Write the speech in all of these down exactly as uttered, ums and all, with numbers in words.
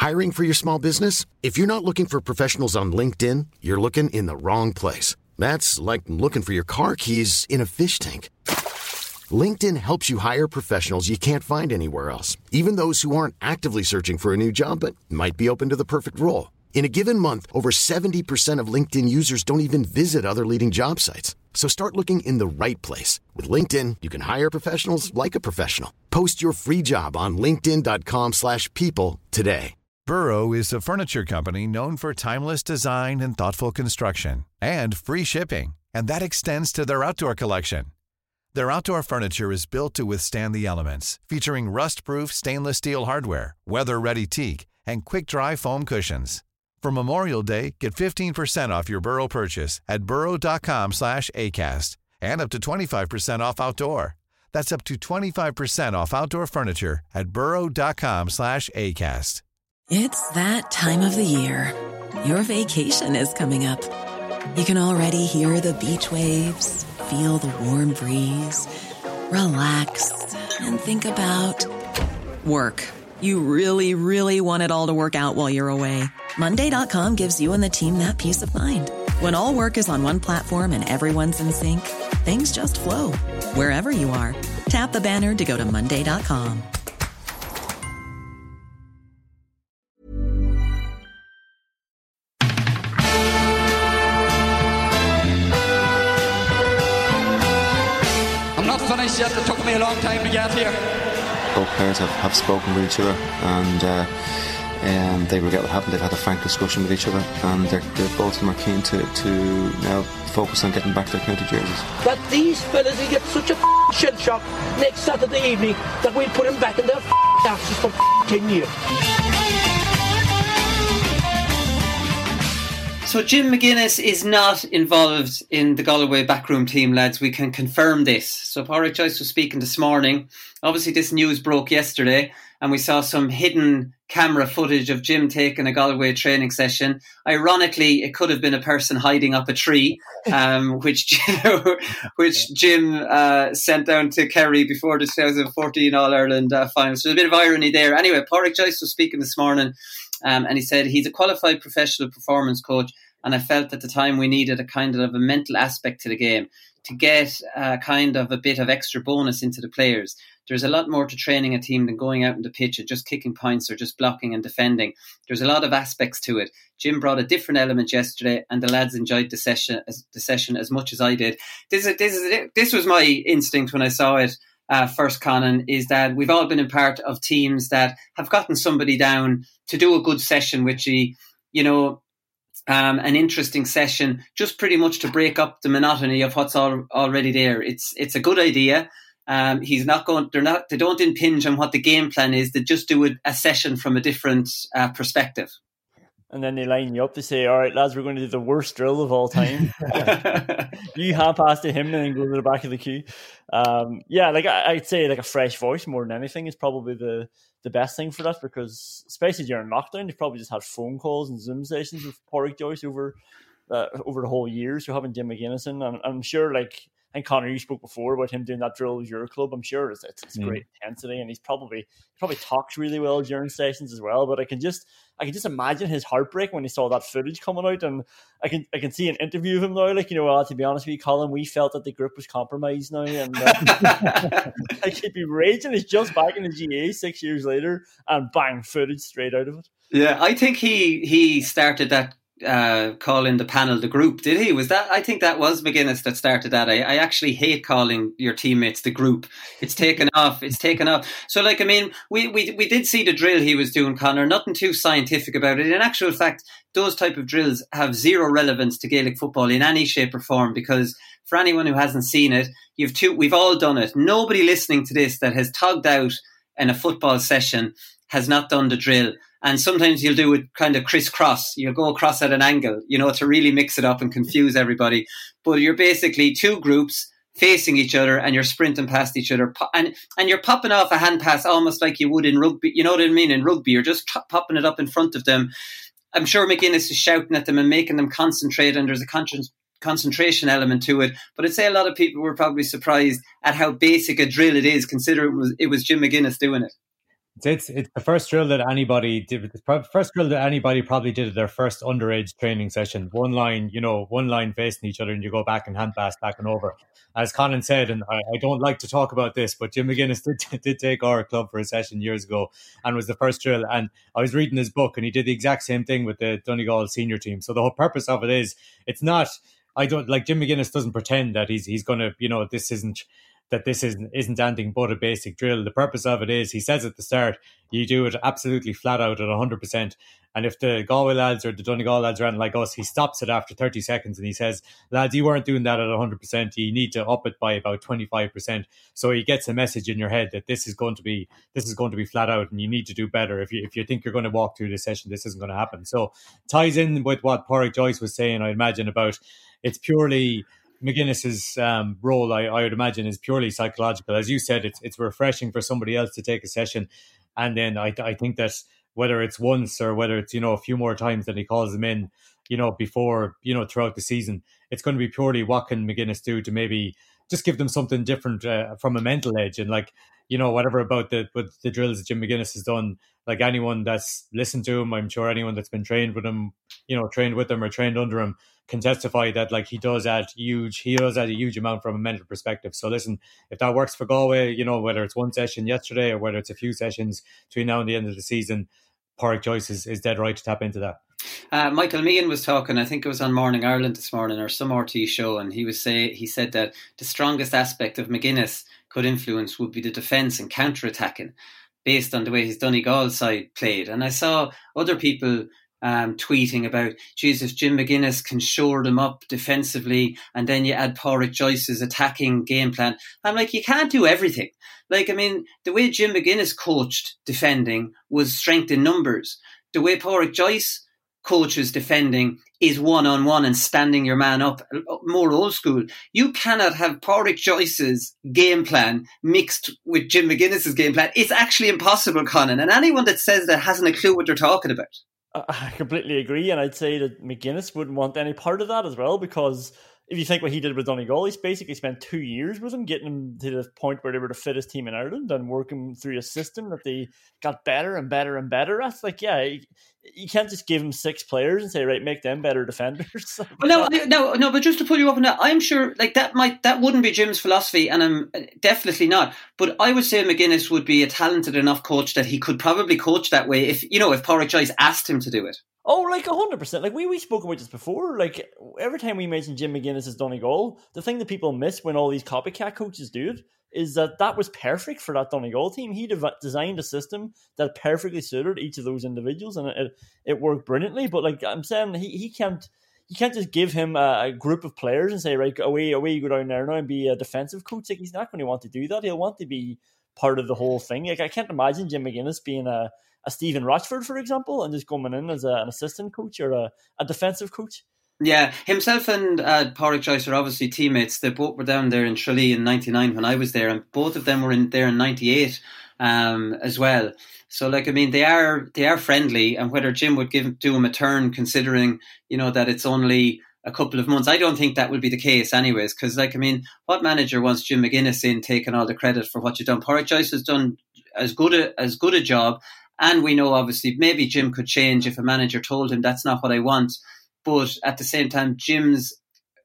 Hiring for your small business? If you're not looking for professionals on LinkedIn, you're looking in the wrong place. That's like looking for your car keys in a fish tank. LinkedIn helps you hire professionals you can't find anywhere else, even those who aren't actively searching for a new job but might be open to the perfect role. In a given month, over seventy percent of LinkedIn users don't even visit other leading job sites. So start looking in the right place. With LinkedIn, you can hire professionals like a professional. Post your free job on linkedin.com slash people today. Burrow is a furniture company known for timeless design and thoughtful construction and free shipping, and that extends to their outdoor collection. Their outdoor furniture is built to withstand the elements, featuring rust-proof stainless steel hardware, weather-ready teak, and quick-dry foam cushions. For Memorial Day, get fifteen percent off your Burrow purchase at burrow.com slash ACAST and up to twenty-five percent off outdoor. That's up to twenty-five percent off outdoor furniture at burrow.com slash ACAST. It's that time of the year. Your vacation is coming up. You can already hear the beach waves, feel the warm breeze, relax, and think about work. You really, really want it all to work out while you're away. Monday dot com gives you and the team that peace of mind. When all work is on one platform and everyone's in sync, things just flow. Wherever you are, tap the banner to go to monday dot com. I'm not finished yet. It took me a long time to get here. Both players have, have spoken with each other, and uh, um, they regret what happened. They've had a frank discussion with each other, and they're, they're both of them are keen to, to now focus on getting back their county jerseys. That these fellas will get such a f***ing shell shock next Saturday evening that we'll put them back in their f***ing asses for f***ing ten years. So Jim McGuinness is not involved in the Galway backroom team, lads. We can confirm this. So Pádraig Joyce was speaking this morning. Obviously this news broke yesterday and we saw some hidden camera footage of Jim taking a Galway training session. Ironically, it could have been a person hiding up a tree, um, which which Jim uh, sent down to Kerry before the twenty fourteen All-Ireland uh, final. So there's a bit of irony there. Anyway, Pádraig Joyce was speaking this morning um, and he said he's a qualified professional performance coach, and I felt at the time we needed a kind of a mental aspect to the game to get a kind of a bit of extra bonus into the players. There's a lot more to training a team than going out on the pitch and just kicking points or just blocking and defending. There's a lot of aspects to it. Jim brought a different element yesterday, and the lads enjoyed the session as, the session as much as I did. This is this is this was my instinct when I saw it uh, first, Conan, is that we've all been in part of teams that have gotten somebody down to do a good session, which he, you know, Um, an interesting session, just pretty much to break up the monotony of what's all, already there. It's it's a good idea. Um, he's not going. They're not. They don't impinge on what the game plan is. They just do a, a session from a different uh, perspective. And then they line you up to say, "All right, lads, we're going to do the worst drill of all time." You hand pass to him and then go to the back of the queue. Um, yeah, like I, I'd say, like a fresh voice more than anything is probably the. the best thing for that, because especially during lockdown, they've probably just had phone calls and Zoom sessions with Pádraig Joyce over uh, over the whole year. So having Jim McGuinness in, and I'm sure, like, and Conor, you spoke before about him doing that drill with your club. I'm sure it's, it's, it's mm. great intensity, and he's probably he probably talks really well during sessions as well. But I can just I can just imagine his heartbreak when he saw that footage coming out, and I can I can see an interview of him now. Like, you know, well, to be honest with you, Colin, we felt that the group was compromised now, and uh, like he'd be raging. He's just back in the G A A six years later, and bang, footage straight out of it. Yeah, I think he he started that. Uh, calling the panel the group, did he? Was that? I think that was McGuinness that started that. I, I actually hate calling your teammates the group. It's taken off. It's taken off. So, like, I mean, we, we we did see the drill he was doing, Conor. Nothing too scientific about it. In actual fact, those type of drills have zero relevance to Gaelic football in any shape or form, because for anyone who hasn't seen it, you've two. We've all done it. Nobody listening to this that has togged out in a football session has not done the drill. And sometimes you'll do it kind of crisscross. You'll go across at an angle, you know, to really mix it up and confuse everybody. But you're basically two groups facing each other and you're sprinting past each other. And and you're popping off a hand pass almost like you would in rugby. You know what I mean? In rugby, you're just popping it up in front of them. I'm sure McGuinness is shouting at them and making them concentrate, and there's a con- concentration element to it. But I'd say a lot of people were probably surprised at how basic a drill it is, considering it was, it was Jim McGuinness doing it. It's it's the first drill that anybody did. The first drill that anybody probably did at their first underage training session. One line, you know, one line facing each other, and you go back and hand pass back and over. As Conan said, and I, I don't like to talk about this, but Jim McGuinness did, did take our club for a session years ago, and was the first drill. And I was reading his book, and he did the exact same thing with the Donegal senior team. So the whole purpose of it is, it's not. I don't like Jim McGuinness doesn't pretend that he's he's going to, you know, this isn't. that this isn't, isn't anything but a basic drill. The purpose of it is, he says at the start, you do it absolutely flat out at one hundred percent. And if the Galway lads or the Donegal lads are like us, he stops it after thirty seconds and he says, lads, you weren't doing that at one hundred percent. You need to up it by about twenty-five percent. So he gets a message in your head that this is going to be this is going to be flat out and you need to do better. If you if you think you're going to walk through this session, this isn't going to happen. So ties in with what Pádraig Joyce was saying, I imagine, about it's purely... McGuinness's um, role, I, I would imagine, is purely psychological. As you said, it's it's refreshing for somebody else to take a session, and then I I think that whether it's once or whether it's, you know, a few more times that he calls them in, you know, before, you know, throughout the season, it's going to be purely what can McGuinness do to maybe just give them something different uh, from a mental edge. And like, you know, whatever about the with the drills that Jim McGuinness has done, like anyone that's listened to him, I'm sure anyone that's been trained with him, you know, trained with him or trained under him, can testify that like he does add huge, he does add a huge amount from a mental perspective. So listen, if that works for Galway, you know, whether it's one session yesterday or whether it's a few sessions between now and the end of the season, Pádraig Joyce is, is dead right to tap into that. Uh, Michael Meehan was talking, I think it was on Morning Ireland this morning or some R T show, and he was say he said that the strongest aspect of McGuinness could influence would be the defence and counter-attacking based on the way his Donegal side played. And I saw other people um, tweeting about, geez, if Jim McGuinness can shore them up defensively and then you add Pádraig Joyce's attacking game plan. I'm like, you can't do everything. Like, I mean, the way Jim McGuinness coached defending was strength in numbers. The way Pádraig Joyce coaches defending is one-on-one and standing your man up, more old school. You cannot have Pádraig Joyce's game plan mixed with Jim McGuinness's game plan. It's actually impossible, Conan. And anyone that says that hasn't a clue what they're talking about. I completely agree. And I'd say that McGuinness wouldn't want any part of that as well, because if you think what he did with Donegal, he's basically spent two years with him, getting him to the point where they were the fittest team in Ireland and working through a system that they got better and better and better at. Like, yeah, you, you can't just give him six players and say, right, make them better defenders. Well, no, no, no. But just to pull you up on that, I'm sure like that might that wouldn't be Jim's philosophy, and I'm definitely not. But I would say McGuinness would be a talented enough coach that he could probably coach that way if you know if Pádraig Joyce asked him to do it. Oh, like one hundred percent. Like, we, we spoke about this before. Like, every time we mention Jim McGuinness as Donegal, the thing that people miss when all these copycat coaches do it is that that was perfect for that Donegal team. He de- designed a system that perfectly suited each of those individuals, and it it worked brilliantly. But, like, I'm saying, he, he can't... You can't just give him a, a group of players and say, right, away, away you go down there now and be a defensive coach. Like, he's not going to want to do that. He'll want to be part of the whole thing. Like, I can't imagine Jim McGuinness being a a Stephen Rochford, for example, and just coming in as a, an assistant coach or a, a defensive coach. Yeah, himself and uh, Pádraig Joyce are obviously teammates. They both were down there in Tralee in ninety-nine when I was there, and both of them were in there in ninety-eight um, as well. So, like, I mean, they are they are friendly, and whether Jim would give do him a turn, considering, you know, that it's only a couple of months, I don't think that would be the case anyways, because, like, I mean, what manager wants Jim McGuinness in taking all the credit for what you've done? Pádraig Joyce has done as good a, as good a job. And we know, obviously, maybe Jim could change if a manager told him that's not what I want. But at the same time, Jim's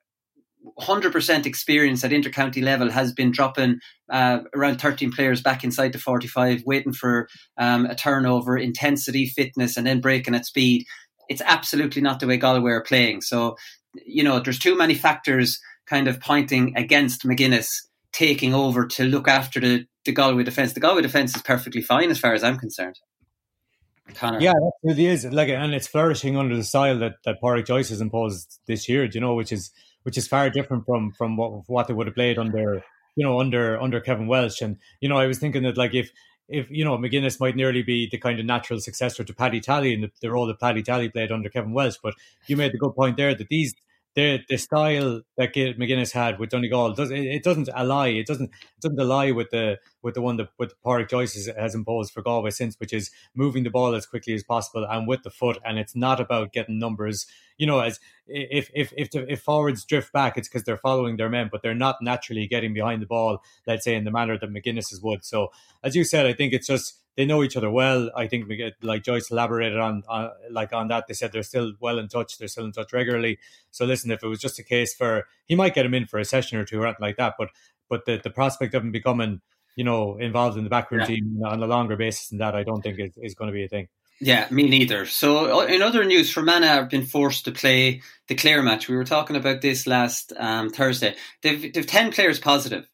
one hundred percent experience at intercounty level has been dropping uh, around thirteen players back inside the forty-five, waiting for um, a turnover, intensity, fitness, and then breaking at speed. It's absolutely not the way Galway are playing. So, you know, there's too many factors kind of pointing against McGuinness taking over to look after the, the Galway defence. The Galway defence is perfectly fine as far as I'm concerned. Connor. Yeah, it really is. Like, and it's flourishing under the style that, that Pádraig Joyce has imposed this year, you know, which is which is far different from from what what they would have played under, you know, under under Kevin Welsh. And, you know, I was thinking that, like, if if you know, McGuinness might nearly be the kind of natural successor to Paddy Tally in the, the role that Paddy Tally played under Kevin Welsh. But you made the good point there that these the the style that McGuinness had with Donegal does it, it doesn't ally it doesn't it doesn't ally with the with the one that with Pádraig Joyce has, has imposed for Galway since, which is moving the ball as quickly as possible and with the foot. And it's not about getting numbers. You know, as if if if the, if forwards drift back, it's because they're following their men, but they're not naturally getting behind the ball, let's say, in the manner that McGuinness's would. So, as you said, I think it's just they know each other well. I think we get, like Joyce elaborated on, on like on that. They said they're still well in touch. They're still in touch regularly. So listen, if it was just a case for, he might get him in for a session or two or anything like that. But but the, the prospect of him becoming, you know, involved in the backroom yeah. team on a longer basis than that, I don't think is, is going to be a thing. Yeah, me neither. So in other news, Fermanagh have been forced to play the Clare match. We were talking about this last um, Thursday. They've they've ten players positive.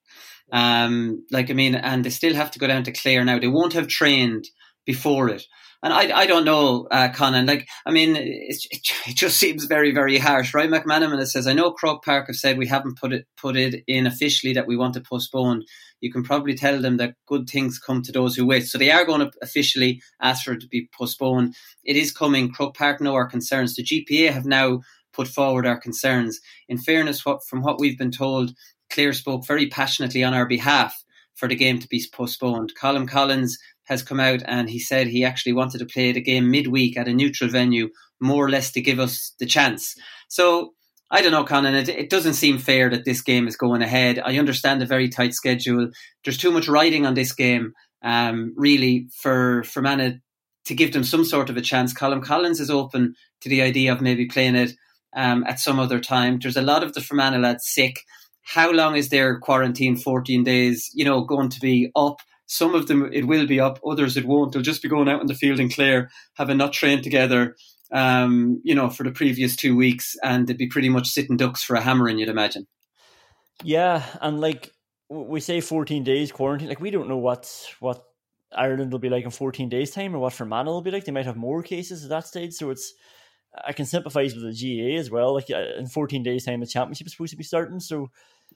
Um, like I mean, and they still have to go down to Clare now. They won't have trained before it. And I, I don't know, uh, Conan, like, I mean, it, it just seems very, very harsh, right? McManaman says, I know Croke Park have said we haven't put it put it in officially that we want to postpone. You can probably tell them that good things come to those who wait. So they are going to officially ask for it to be postponed. It is coming. Croke Park know our concerns. The G P A have now put forward our concerns. In fairness, what, from what we've been told, Clare spoke very passionately on our behalf for the game to be postponed. Colin Collins has come out and he said he actually wanted to play the game midweek at a neutral venue, more or less to give us the chance. So, I don't know, Conan, it, it doesn't seem fair that this game is going ahead. I understand the very tight schedule. There's too much riding on this game, um, really, for Fermanagh to give them some sort of a chance. Colin Collins is open to the idea of maybe playing it um, at some other time. There's a lot of the Fermanagh lads sick. How long is their quarantine, fourteen days, you know, going to be up? Some of them, it will be up. Others, it won't. They'll just be going out in the field in Clare, having not trained together, um, you know, for the previous two weeks. And they'd be pretty much sitting ducks for a hammering, you'd imagine. Yeah. And like we say fourteen days quarantine, like we don't know what, what Ireland will be like in fourteen days time or what Fermanagh will be like. They might have more cases at that stage. So it's, I can sympathise with the G A A as well. Like in fourteen days time, the championship is supposed to be starting. So,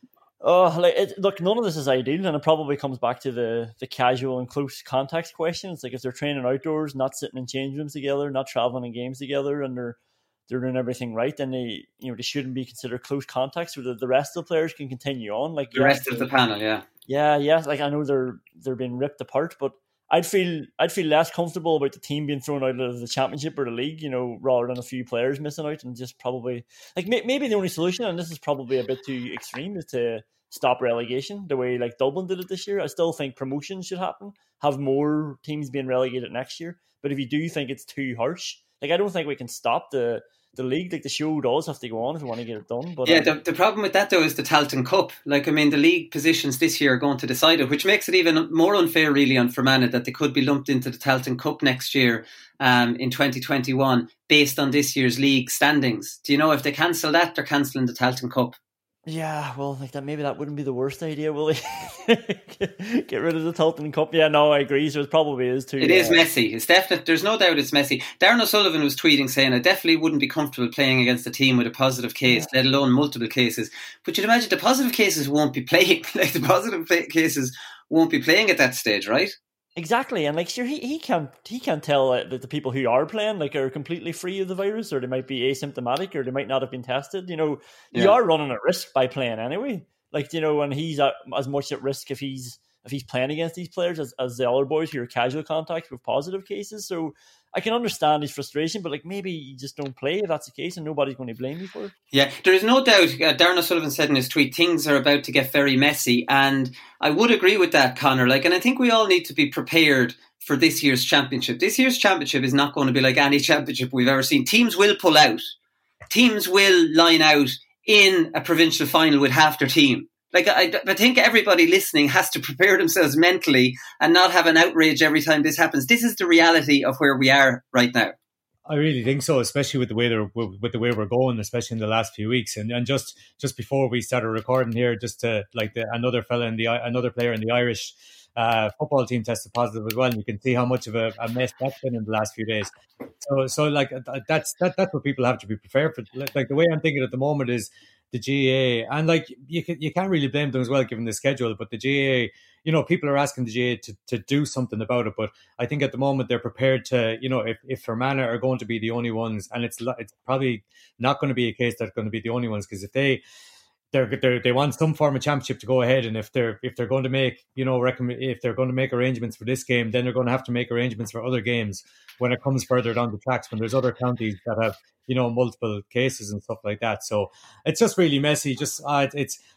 Oh, like it, look, none of this is ideal, and it probably comes back to the, the casual and close contact question. It's like if they're training outdoors, not sitting in change rooms together, not traveling in games together, and they're they're doing everything right, then they you know they shouldn't be considered close contacts. So the, the rest of the players can continue on. Like the rest of the panel, yeah, yeah, yeah. Like I know they're they're being ripped apart, but I'd feel I'd feel less comfortable about the team being thrown out of the championship or the league, you know, rather than a few players missing out, and just probably like may, maybe the only solution, and this is probably a bit too extreme, is to stop relegation the way like Dublin did it this year. I still think promotion should happen, have more teams being relegated next year. But if you do think it's too harsh, like I don't think we can stop the the league. Like the show does have to go on if we want to get it done. But yeah, um, the, the problem with that though is the Tailteann Cup. Like I mean, the league positions this year are going to decide it, which makes it even more unfair really on Fermanagh that they could be lumped into the Tailteann Cup next year um, in twenty twenty-one based on this year's league standings. Do you know if they cancel that, they're cancelling the Tailteann Cup? Yeah, well, like that, maybe that wouldn't be the worst idea, will he? Get rid of the Tailteann Cup. Yeah, no, I agree. So it probably is too. It uh, is messy. It's definitely. There's no doubt it's messy. Darren O'Sullivan was tweeting saying, "I definitely wouldn't be comfortable playing against a team with a positive case, yeah. let alone multiple cases." But you'd imagine the positive cases won't be playing. Like the positive play- cases won't be playing at that stage, right? Exactly, and like sure, he, he can't he can't tell uh, that the people who are playing like are completely free of the virus, or they might be asymptomatic, or they might not have been tested. You know, yeah. you are running a risk by playing anyway. Like you know, and he's at, as much at risk if he's if he's playing against these players as, as the other boys who are casual contacts with positive cases. So I can understand his frustration, but like maybe you just don't play if that's the case, and nobody's going to blame you for it. Yeah, there is no doubt. Uh, Darren O'Sullivan said in his tweet, things are about to get very messy, and I would agree with that, Conor. Like, and I think we all need to be prepared for this year's championship. This year's championship is not going to be like any championship we've ever seen. Teams will pull out. Teams will line out in a provincial final with half their team. Like, I, I think everybody listening has to prepare themselves mentally and not have an outrage every time this happens. This is the reality of where we are right now. I really think so, especially with the way they're, with the way we're going, especially in the last few weeks. And and just, just before we started recording here, just to like the, another fella in the another player in the Irish uh, football team tested positive as well. And you can see how much of a, a mess that's been in the last few days. So so like that's that that's what people have to be prepared for. Like, like the way I'm thinking at the moment is the G A A, and like you can, you can't really blame them as well given the schedule, but the G A A, you know, people are asking the G A A to, to do something about it, but I think at the moment they're prepared to, you know, if, if Fermanagh are going to be the only ones, and it's it's probably not going to be a case they're going to be the only ones, because if they they're, they're they want some form of championship to go ahead, and if they're if they're going to make, you know, recommend if they're going to make arrangements for this game, then they're going to have to make arrangements for other games when it comes further down the tracks, when there's other counties that have, you know, multiple cases and stuff like that. So it's just really messy. Just uh, it's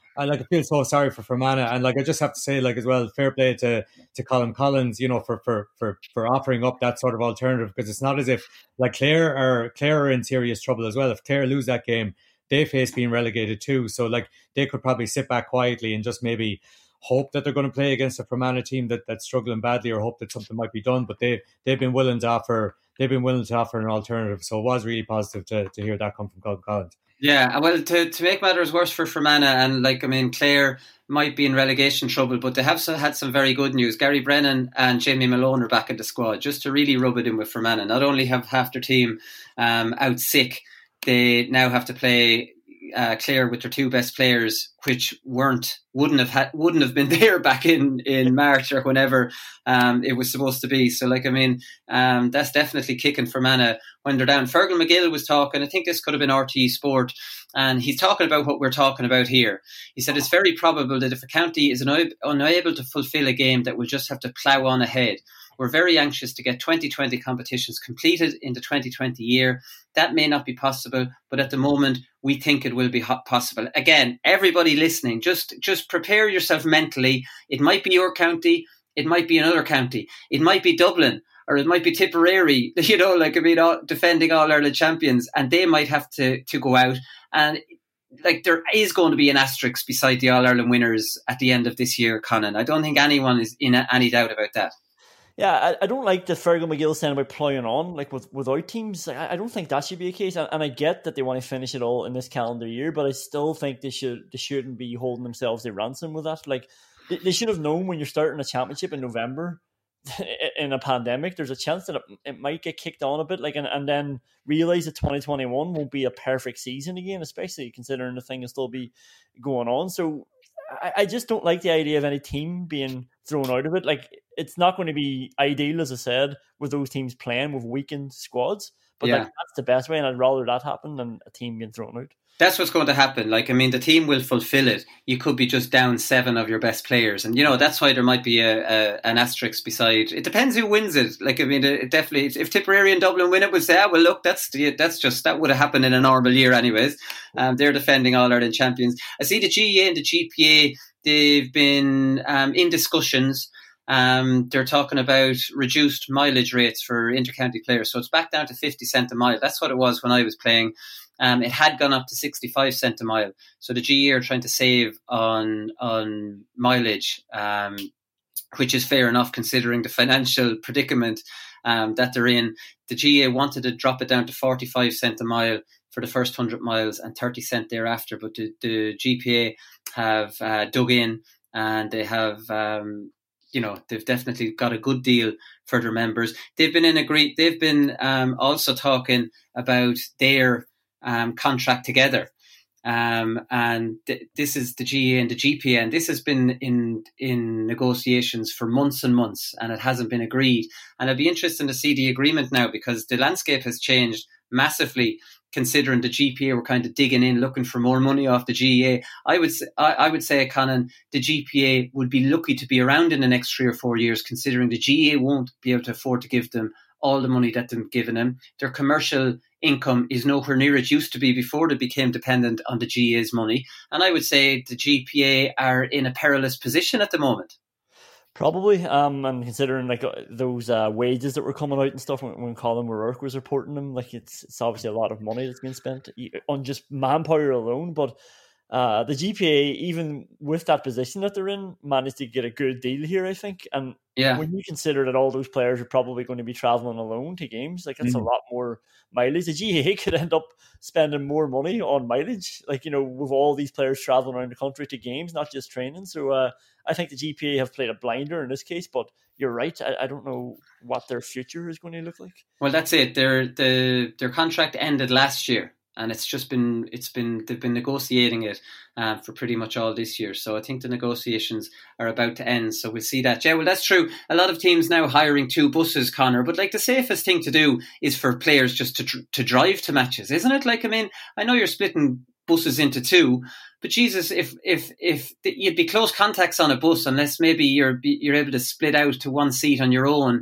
I like I feel so sorry for Fermanagh, and like I just have to say, like as well, fair play to to Colin Collins, you know, for for for for offering up that sort of alternative, because it's not as if like Clare are Clare are in serious trouble as well. If Clare lose that game, they face being relegated too. So like they could probably sit back quietly and just maybe hope that they're going to play against a Fermanagh team that, that's struggling badly, or hope that something might be done. But they they've been willing to offer they've been willing to offer an alternative. So it was really positive to to hear that come from Colin Collins. Yeah, well, to, to make matters worse for Fermanagh, and like, I mean, Clare might be in relegation trouble, but they have had some very good news. Gary Brennan and Jamie Malone are back in the squad, just to really rub it in with Fermanagh. Not only have half their team um, out sick, they now have to play uh, Clare with their two best players, which weren't wouldn't have had, wouldn't have been there back in, in March or whenever um, it was supposed to be. So, like, I mean, um, that's definitely kicking Fermanagh when they're down. Fergal McGill was talking, I think this could have been R T E Sport, and he's talking about what we're talking about here. He said it's very probable that if a county is una- unable to fulfil a game, that we'll just have to plough on ahead. We're very anxious to get twenty twenty competitions completed in the twenty twenty year. That may not be possible, but at the moment, we think it will be possible. Again, everybody listening, just, just prepare yourself mentally. It might be your county, it might be another county, it might be Dublin, or it might be Tipperary, you know, like, I mean, all, defending All-Ireland champions, and they might have to, to go out. And like, there is going to be an asterisk beside the All-Ireland winners at the end of this year, Conan. I don't think anyone is in any doubt about that. Yeah, I, I don't like the Fergal McGill saying about ploughing on, like with without teams. Like, I, I don't think that should be a case, and, and I get that they want to finish it all in this calendar year, but I still think they should they shouldn't be holding themselves to ransom with that. Like, they, they should have known when you're starting a championship in November in a pandemic, there's a chance that it, it might get kicked on a bit, like, and, and then realize that twenty twenty-one won't be a perfect season again, especially considering the thing will still be going on. So I, I just don't like the idea of any team being thrown out of it. Like, it's not going to be ideal, as I said, with those teams playing with weakened squads, but yeah. like, that's the best way, and I'd rather that happen than a team getting thrown out. That's what's going to happen. Like, I mean, the team will fulfill it. You could be just down seven of your best players. And, you know, that's why there might be a, a an asterisk beside. It depends who wins it. Like, I mean, it definitely, if Tipperary and Dublin win it, we'll say, ah, well, look, that's that's just, that would have happened in a normal year anyways. Um, they're defending All-Ireland champions. I see the G A A and the G P A, they've been um, in discussions. Um, they're talking about reduced mileage rates for inter-county players. So it's back down to fifty cent a mile. That's what it was when I was playing. Um, it had gone up to sixty-five cent a mile. So the G A A are trying to save on on mileage, um, which is fair enough considering the financial predicament um, that they're in. The G A A wanted to drop it down to forty-five cent a mile for the first one hundred miles and thirty cent thereafter. But the, the G P A have uh, dug in, and they have... Um, you know, they've definitely got a good deal for their members. They've been in agree. They've been um, also talking about their um, contract together, um, and th- this is the G A A and the G P A, and this has been in in negotiations for months and months, and it hasn't been agreed. And I'd be interested to see the agreement now, because the landscape has changed massively, considering the G P A were kind of digging in, looking for more money off the G A A. I would say, I, I would say, Conan, the G P A would be lucky to be around in the next three or four years, considering the G A A won't be able to afford to give them all the money that they've given them. Their commercial income is nowhere near it used to be before they became dependent on the G A A's money. And I would say the G P A are in a perilous position at the moment. Probably, um, and considering like those uh, wages that were coming out and stuff when, when Colin O'Rourke was reporting them, like it's it's obviously a lot of money that's been spent on just manpower alone. But uh, the G P A, even with that position that they're in, managed to get a good deal here, I think. And yeah. when you consider that all those players are probably going to be travelling alone to games, like that's mm. a lot more mileage. The G A A could end up spending more money on mileage, like, you know, with all these players travelling around the country to games, not just training. So uh, I think the G P A have played a blinder in this case, but you're right. I, I don't know what their future is going to look like. Well, that's it. Their the their contract ended last year, and it's just been it's been they've been negotiating it uh, for pretty much all this year. So I think the negotiations are about to end. So we'll see that. Yeah, well, that's true. A lot of teams now hiring two buses, Connor. But like the safest thing to do is for players just to to drive to matches, isn't it? Like, I mean, I know you're splitting buses into two, but Jesus, if if if the, you'd be close contacts on a bus, unless maybe you're you're able to split out to one seat on your own.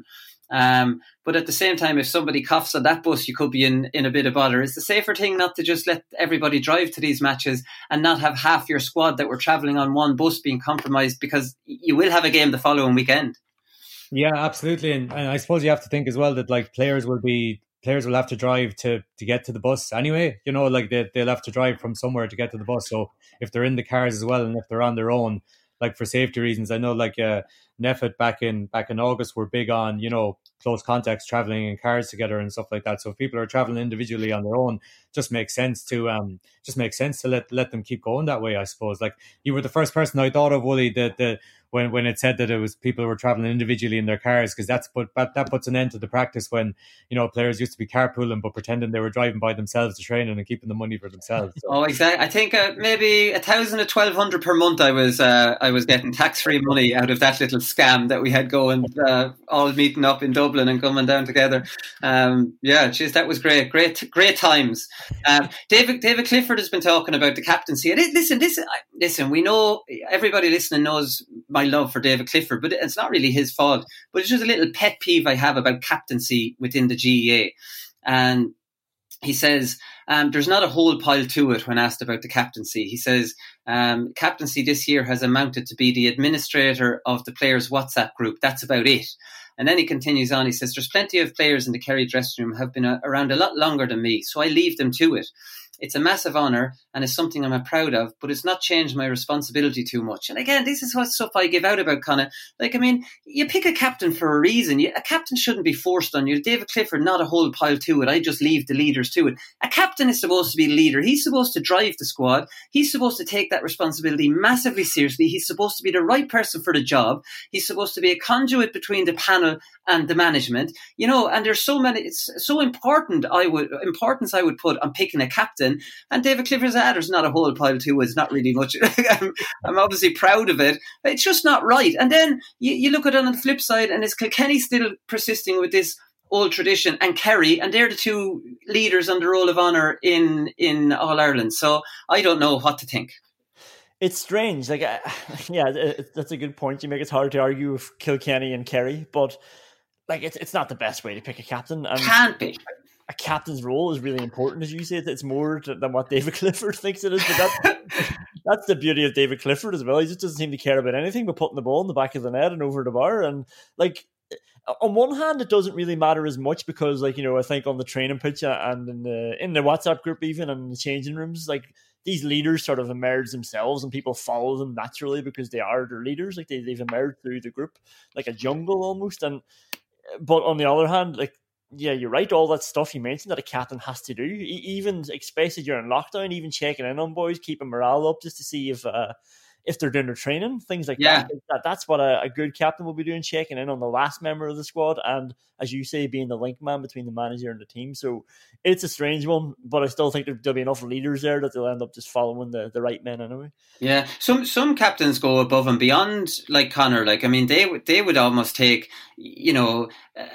Um, but at the same time, if somebody coughs on that bus, you could be in, in a bit of bother. It's the safer thing not to just let everybody drive to these matches and not have half your squad that were travelling on one bus being compromised, because you will have a game the following weekend. Yeah, absolutely. And, and I suppose you have to think as well that like players will be players will have to drive to, to get to the bus anyway. You know, like they, they'll have to drive from somewhere to get to the bus. So if they're in the cars as well, and if they're on their own, like for safety reasons, I know like uh, Neffet back in back in August were big on, you know, close contacts, traveling in cars together and stuff like that. So if people are traveling individually on their own, just makes sense to um just makes sense to let let them keep going that way, I suppose. Like you were the first person I thought of, Wooly, that the when when it said that it was people who were traveling individually in their cars, because that's put that, that puts an end to the practice when, you know, players used to be carpooling but pretending they were driving by themselves to training and keeping the money for themselves. So. Oh, exactly. I think uh, maybe a thousand or twelve hundred per month. I was uh, I was getting tax free money out of that little scam that we had going, uh, all meeting up in Dublin and coming down together. Um, yeah, geez, that was great, great, great times. Um, David David Clifford has been talking about the captaincy. And it, listen, listen, listen. We know everybody listening knows my love for David Clifford, but it's not really his fault. But it's just a little pet peeve I have about captaincy within the G E A. And he says um, there's not a whole pile to it when asked about the captaincy. He says um, captaincy this year has amounted to be the administrator of the players' WhatsApp group. That's about it. And then he continues on. He says there's plenty of players in the Kerry dressing room have been a- around a lot longer than me, so I leave them to it. It's a massive honour and it's something I'm proud of, but it's not changed my responsibility too much. And again, this is what stuff I give out about, Conor. Like, I mean, you pick a captain for a reason. You, a captain shouldn't be forced on you. David Clifford, not a whole pile to it. I just leave the leaders to it. A captain is supposed to be the leader. He's supposed to drive the squad. He's supposed to take that responsibility massively seriously. He's supposed to be the right person for the job. He's supposed to be a conduit between the panel and the management. You know, and there's so many, it's so important, I would, importance I would put on picking a captain. And David Clifford's ah, there's not a whole pile to it. It's not really much. I'm, I'm obviously proud of it. It's just not right. And then you, you look at it on the flip side, and is Kilkenny still persisting with this old tradition, and Kerry, and they're the two leaders on the Roll of Honour in, in All Ireland. So I don't know what to think. It's strange. Like, uh, yeah, it, that's a good point you make. It's hard to argue with Kilkenny and Kerry, but like, it's it's not the best way to pick a captain. And can't be. A captain's role is really important, as you say. It's more than what David Clifford thinks it is. But that's, that's the beauty of David Clifford as well. He just doesn't seem to care about anything but putting the ball in the back of the net and over the bar. And like, on one hand, it doesn't really matter as much because, like, you know, I think on the training pitch and in the in the WhatsApp group, even and in the changing rooms, like, these leaders sort of emerge themselves and people follow them naturally because they are their leaders. Like, they, they've emerged through the group like a jungle almost. And but on the other hand, like, yeah, you're right. All that stuff you mentioned that a captain has to do, even especially during lockdown, even checking in on boys, keeping morale up just to see if uh, if they're doing their training, things like yeah. that. that. That's what a, a good captain will be doing, checking in on the last member of the squad, and as you say, being the link man between the manager and the team. So it's a strange one, but I still think there'll be enough leaders there that they'll end up just following the, the right men anyway. Yeah, some some captains go above and beyond, like Conor. Like, I mean, they would they would almost take, you know,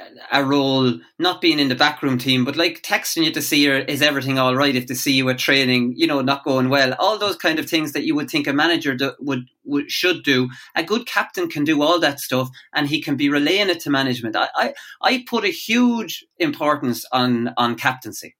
a role not being in the backroom team, but like texting you to see her, is everything all right if they see you at training, you know, not going well. All those kind of things that you would think a manager do, would, would should do. A good captain can do all that stuff, and he can be relaying it to management. I I, I put a huge importance on on captaincy.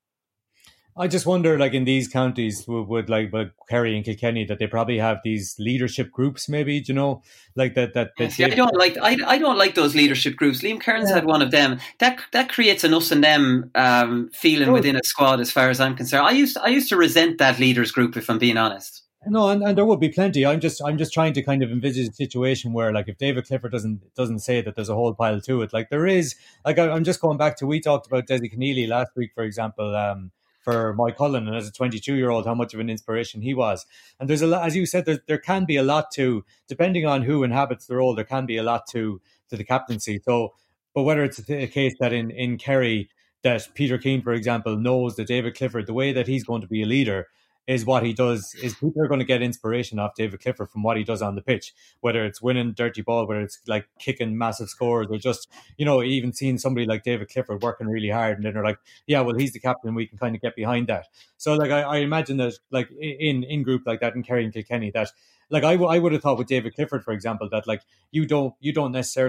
I just wonder, like in these counties, would, would like, like Kerry and Kilkenny, that they probably have these leadership groups, maybe, you know, like that. That, that See, I don't like. I, I don't like those leadership groups. Liam Kearns yeah. had one of them. That that creates an us and them um, feeling oh. within a squad, as far as I'm concerned. I used I used to resent that leaders group, if I'm being honest. No, and, and there would be plenty. I'm just I'm just trying to kind of envisage a situation where, like, if David Clifford doesn't doesn't say that there's a whole pile to it, like there is. Like, I, I'm just going back to, we talked about Dessie Keneally last week, for example. Um, for Mike Cullen, and as a twenty-two-year-old, how much of an inspiration he was. And there's a lot, as you said, there, there can be a lot to, depending on who inhabits the role, there can be a lot to to the captaincy. So, but whether it's a, a case that in, in Kerry, that Peter Keane, for example, knows that David Clifford, the way that he's going to be a leader, is what he does, is people are going to get inspiration off David Clifford from what he does on the pitch, whether it's winning dirty ball, whether it's like kicking massive scores, or just, you know, even seeing somebody like David Clifford working really hard, and then they're like, yeah, well, he's the captain, we can kind of get behind that. So like, I, I imagine that like in, in group like that in Kerry and Kilkenny, that like I, w- I would have thought with David Clifford, for example, that like you don't, you don't necessarily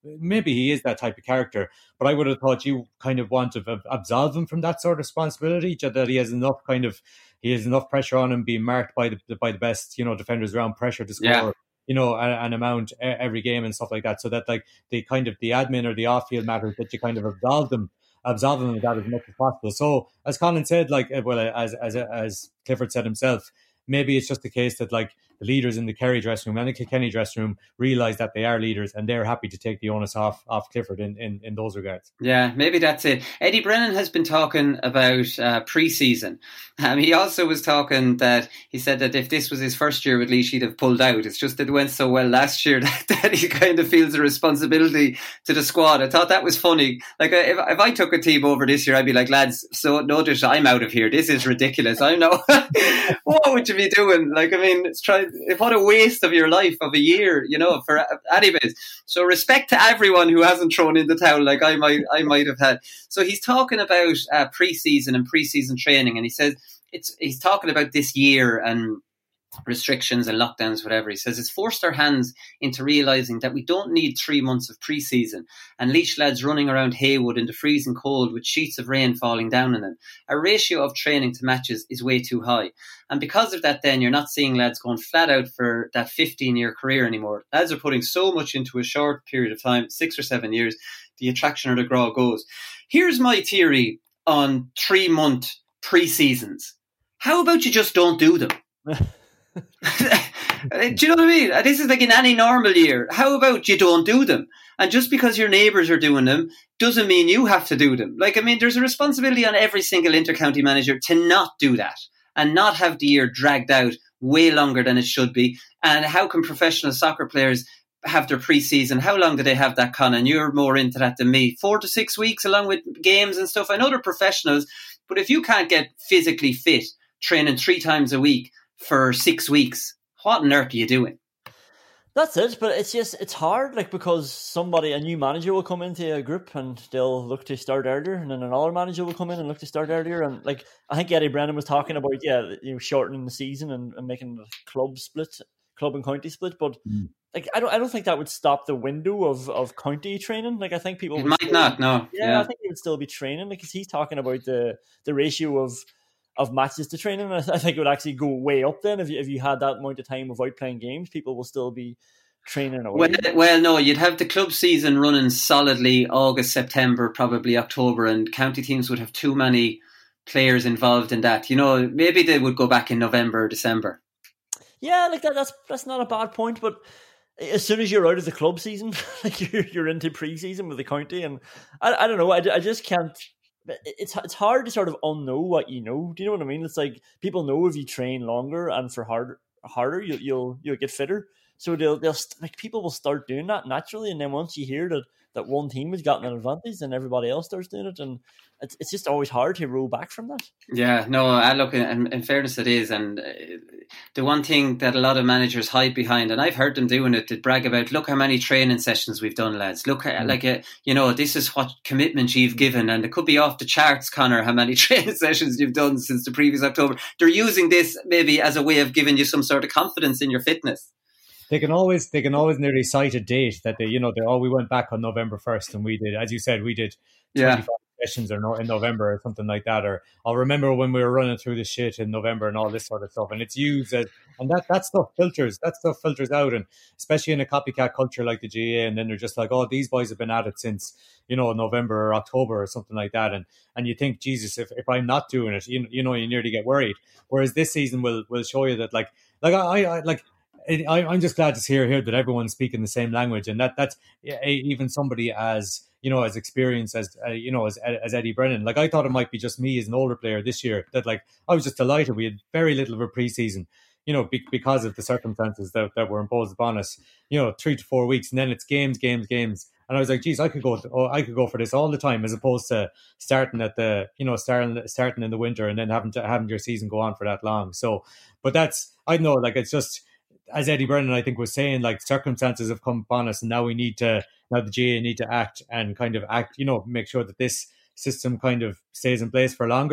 maybe he is that type of character, but I would have thought you kind of want to absolve him from that sort of responsibility, that he has enough kind of, he has enough pressure on him being marked by the by the best, you know, defenders around, pressure to score, yeah. you know, an, an amount every game and stuff like that. So that like the kind of the admin or the off-field matters, that you kind of absolve them, absolve them of that as much as possible. So as Colin said, like, well, as as as Clifford said himself, maybe it's just the case that like the leaders in the Kerry dressing room and the Kilkenny dressing room realise that they are leaders and they're happy to take the onus off off Clifford in, in, in those regards. Yeah, maybe that's it. Eddie Brennan has been talking about uh, pre-season. Um, he also was talking that he said that if this was his first year with Laois, he'd have pulled out. It's just that it went so well last year that, that he kind of feels a responsibility to the squad. I thought that was funny. Like if, if I took a team over this year, I'd be like, lads, so notice I'm out of here. This is ridiculous. I know. What would you be doing? Like, I mean, it's try, what a waste of your life of a year, you know, for anyways. So respect to everyone who hasn't thrown in the towel like I might I might have had. So he's talking about uh, pre-season and pre-season training, and he says it's he's talking about this year and restrictions and lockdowns, whatever. He says it's forced our hands into realising that we don't need three months of pre-season and Laois lads running around Haywood in the freezing cold with sheets of rain falling down on them. Our ratio of training to matches is way too high. And because of that, then you're not seeing lads going flat out for that fifteen-year career anymore. Lads are putting so much into a short period of time, six or seven years, the attraction or the draw goes. Here's my theory on three-month pre-seasons. How about you just don't do them? Do you know what I mean? This is like in any normal year. How about you don't do them? And just because your neighbours are doing them doesn't mean you have to do them. Like, I mean, there's a responsibility on every single inter-county manager to not do that and not have the year dragged out way longer than it should be. And how can professional soccer players have their pre-season? How long do they have that, Conan? You're more into that than me. Four to six weeks along with games and stuff. I know they're professionals, but if you can't get physically fit, training three times a week for six weeks, what on earth are you doing? That's it, but it's just, it's hard, like, because somebody, a new manager will come into a group and they'll look to start earlier, and then another manager will come in and look to start earlier. And like, I think Eddie Brennan was talking about, yeah, you know, shortening the season and, and making the club split, club and county split, but mm. like, I don't, I don't think that would stop the window of, of county training. Like, I think people it would might still, not, no. Yeah, yeah, I think they would still be training, because he's talking about the the ratio of of matches to training. I think it would actually go way up then if you, if you had that amount of time without playing games. People will still be training away. Well, well, no, you'd have the club season running solidly August, September, probably October, and county teams would have too many players involved in that. You know, maybe they would go back in November or December. Yeah, like that, that's that's not a bad point, but as soon as you're out of the club season, like you're you're into pre-season with the county, and I, I don't know, I, I just can't. It's it's hard to sort of unknow what you know. Do you know what I mean? It's like people know if you train longer and for harder, harder, you, you'll you'll get fitter. So they'll they'll like people will start doing that naturally, and then once you hear that, that one team has gotten an advantage, then everybody else starts doing it, and it's it's just always hard to roll back from that. Yeah, no, I look, in, in fairness, it is, and uh, the one thing that a lot of managers hide behind, and I've heard them doing it, to brag about, look how many training sessions we've done, lads. Look, mm. like a, you know, this is what commitment you've given, and it could be off the charts, Connor, how many training sessions you've done since the previous October. They're using this maybe as a way of giving you some sort of confidence in your fitness. They can always they can always nearly cite a date that they, you know, they oh we went back on November first and we did, as you said, we did twenty-five yeah. sessions or no, in November or something like that, or I'll remember when we were running through the shit in November and all this sort of stuff, and it's used as, and that that stuff filters that stuff filters out, and especially in a copycat culture like the G A A, and then they're just like, oh, these boys have been at it since, you know, November or October or something like that, and and you think, Jesus, if, if I'm not doing it, you, you know, you nearly get worried. Whereas this season will will show you that, like like I, I like. It, I, I'm just glad to hear here that everyone's speaking the same language, and that that's even somebody as, you know, as experienced as uh, you know as as Eddie Brennan. Like, I thought it might be just me as an older player this year that, like, I was just delighted we had very little of a preseason, you know, be, because of the circumstances that, that were imposed upon us. You know, three to four weeks, and then it's games, games, games. And I was like, geez, I could go, to, oh, I could go for this all the time, as opposed to starting at the, you know, starting starting in the winter and then having to having your season go on for that long. So, but that's, I know, like, it's just, as Eddie Brennan, I think, was saying, like, circumstances have come upon us, and now we need to, now the G A A need to act and kind of act, you know, make sure that this system kind of stays in place for longer.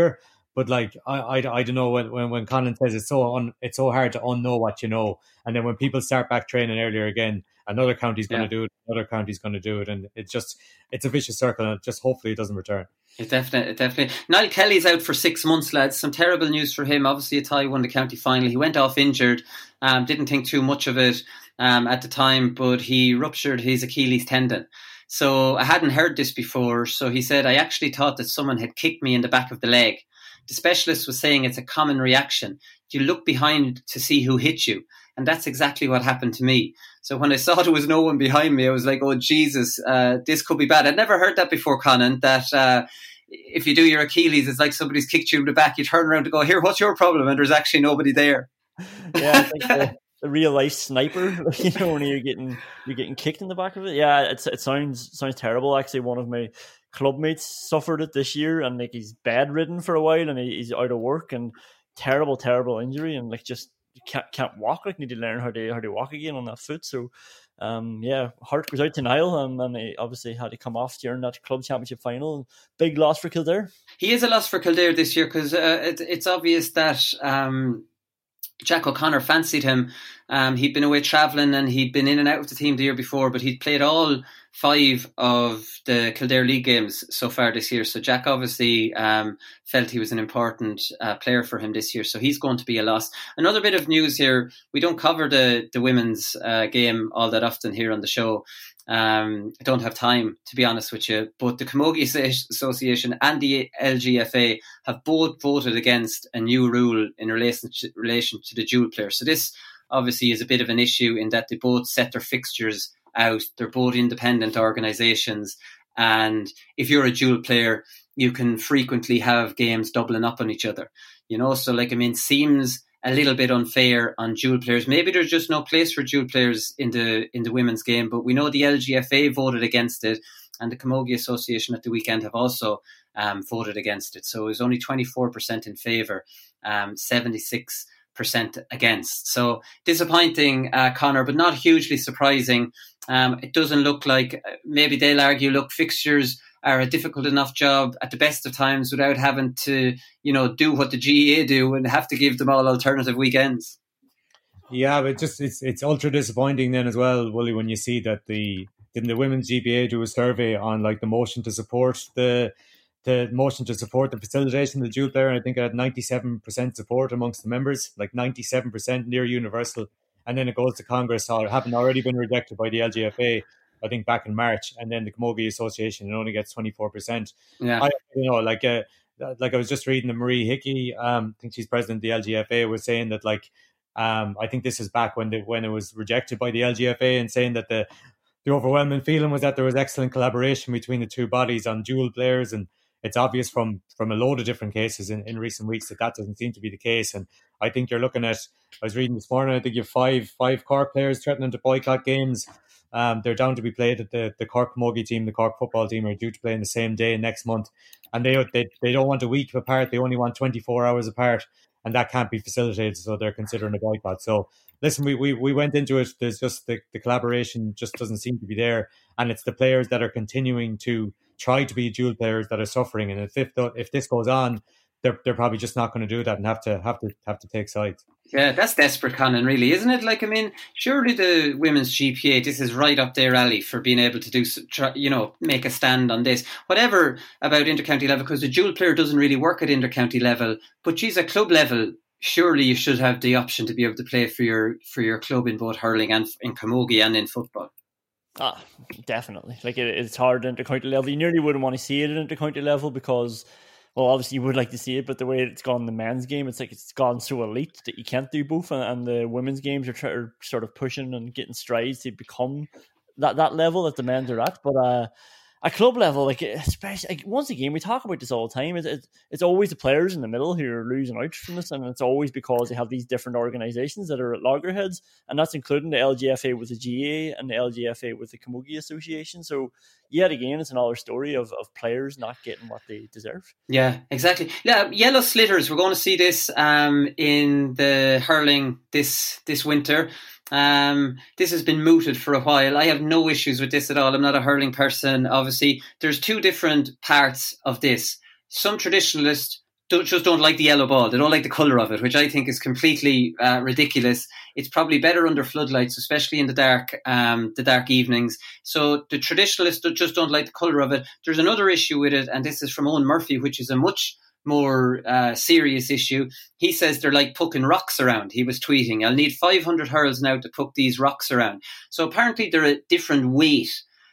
But like I, I, I don't know when, when when Colin says it's so un, it's so hard to unknow what you know, and then when people start back training earlier again, another county's going to yeah. do it, another county's going to do it, and it's just it's a vicious circle, and just hopefully it doesn't return. It definitely, it definitely. Niall Kelly's out for six months, lads. Some terrible news for him. Obviously, Athy won the county final. He went off injured. Um, didn't think too much of it um, at the time, but he ruptured his Achilles tendon. So I hadn't heard this before. So he said, I actually thought that someone had kicked me in the back of the leg. The specialist was saying it's a common reaction. You look behind to see who hit you. And that's exactly what happened to me. So when I saw there was no one behind me, I was like, oh, Jesus, uh, this could be bad. I'd never heard that before, Conan, that uh, if you do your Achilles, it's like somebody's kicked you in the back. You turn around to go, here, what's your problem? And there's actually nobody there. Yeah, it's like the, the real life sniper, you know, when you're getting you're getting kicked in the back of it. Yeah, it's, it sounds sounds terrible. Actually, one of my clubmates suffered it this year, and like he's bedridden for a while, and he, he's out of work, and terrible, terrible injury, and like just can't can't walk. Like need to learn how to how to walk again on that foot. So, um, yeah, heart goes out to Niall, um, and he obviously had to come off during that club championship final. Big loss for Kildare. He is a loss for Kildare this year because uh, it, it's obvious that um, Jack O'Connor fancied him. Um, he'd been away travelling and he'd been in and out of the team the year before, but he'd played all five of the Kildare League games so far this year. So Jack obviously um, felt he was an important uh, player for him this year. So he's going to be a loss. Another bit of news here. We don't cover the, the women's uh, game all that often here on the show. Um, I don't have time, to be honest with you. But the Camogie Association and the L G F A have both voted against a new rule in relation to, relation to the dual player. So this obviously is a bit of an issue in that they both set their fixtures out. They're both independent organisations, and if you're a dual player, you can frequently have games doubling up on each other. You know, so like I mean, seems a little bit unfair on dual players. Maybe there's just no place for dual players in the in the women's game, but we know the L G F A voted against it, and the Camogie Association at the weekend have also um, voted against it. So it was only twenty-four percent in favour, um, seventy-six percent against. So disappointing, uh, Connor, but not hugely surprising. Um, it doesn't look like, maybe they'll argue, look, fixtures are a difficult enough job at the best of times without having to, you know, do what the G A A do and have to give them all alternative weekends. Yeah, but just it's it's ultra disappointing then as well, Wooly, when you see that the didn't the women's G B A do a survey on like the motion to support the the motion to support the facilitation of the dual player, and I think it had ninety-seven percent support amongst the members, like ninety-seven percent, near universal. And then it goes to Congress, or having already been rejected by the L G F A, I think back in March, and then the Camogie Association, it only gets twenty-four percent. Yeah. I, you know, like uh, like I was just reading that Marie Hickey, um, I think she's president of the L G F A, was saying that like, um, I think this is back when the, when it was rejected by the L G F A, and saying that the the overwhelming feeling was that there was excellent collaboration between the two bodies on dual players, and it's obvious from from a load of different cases in, in recent weeks that that doesn't seem to be the case. And I think you're looking at, I was reading this morning, I think you have five five Cork players threatening to boycott games. Um, they're down to be played at the, the Cork Camogie team, the Cork football team are due to play in the same day next month. And they, they they don't want a week apart, they only want twenty-four hours apart, and that can't be facilitated, so they're considering a boycott. So listen, we we, we went into it, there's just the, the collaboration just doesn't seem to be there, and it's the players that are continuing to try to be dual players that are suffering. And if if, if this goes on, they're they're probably just not going to do that and have to have to have to take sides. Yeah, that's desperate, Conan, really, isn't it? Like, I mean, surely the women's G P A, this is right up their alley for being able to do, try, you know, make a stand on this. Whatever about intercounty level, because the dual player doesn't really work at intercounty level, but geez, at club level, surely you should have the option to be able to play for your for your club in both hurling and in camogie and in football. Ah, definitely. Like it, it's hard at intercounty level. You nearly wouldn't want to see it at intercounty level because, well, obviously you would like to see it, but the way it's gone in the men's game, it's like it's gone so elite that you can't do both. And, and the women's games are, try, are sort of pushing and getting strides to become that, that level that the men's are at. But uh, at club level, like especially like, once again, we talk about this all the time. It's, it's it's always the players in the middle who are losing out from this, and it's always because they have these different organisations that are at loggerheads, and that's including the L G F A with the G A A and the L G F A with the Camogie Association. So yet again, it's another story of, of players not getting what they deserve. Yeah, exactly. Yeah, yellow slitters. We're going to see this um, in the hurling this this winter. Um, this has been mooted for a while. I have no issues with this at all. I'm not a hurling person. Obviously, there's two different parts of this. Some traditionalists don't, just don't like the yellow ball. They don't like the colour of it, which I think is completely uh, ridiculous. It's probably better under floodlights, especially in the dark, um, the dark evenings. So the traditionalists just don't like the colour of it. There's another issue with it, and this is from Owen Murphy, which is a much more uh, serious issue. He says they're like pucking rocks around. He was tweeting, I'll need five hundred hurls now to puck these rocks around. So apparently they're a different weight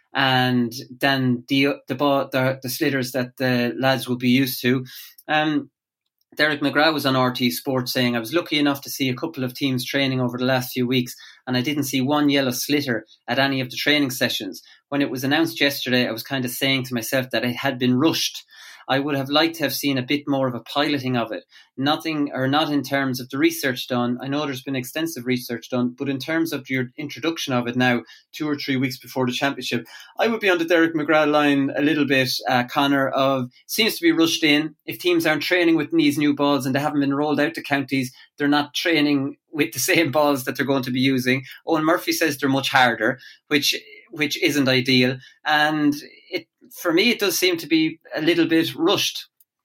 and than the the, ball, the the slitters that the lads will be used to. Um, Derek McGrath was on R T Sports saying, I was lucky enough to see a couple of teams training over the last few weeks, and I didn't see one yellow slitter at any of the training sessions. When it was announced yesterday, I was kind of saying to myself that it had been rushed. I would have liked to have seen a bit more of a piloting of it. Nothing, or not in terms of the research done. I know there's been extensive research done, but in terms of your introduction of it now, two or three weeks before the championship, I would be on the Derek McGrath line a little bit, uh, Conor, of seems to be rushed in. If teams aren't training with these new balls and they haven't been rolled out to counties, they're not training with the same balls that they're going to be using. Owen Murphy says they're much harder, which which isn't ideal. And it, for me, it does seem to be a little bit rushed.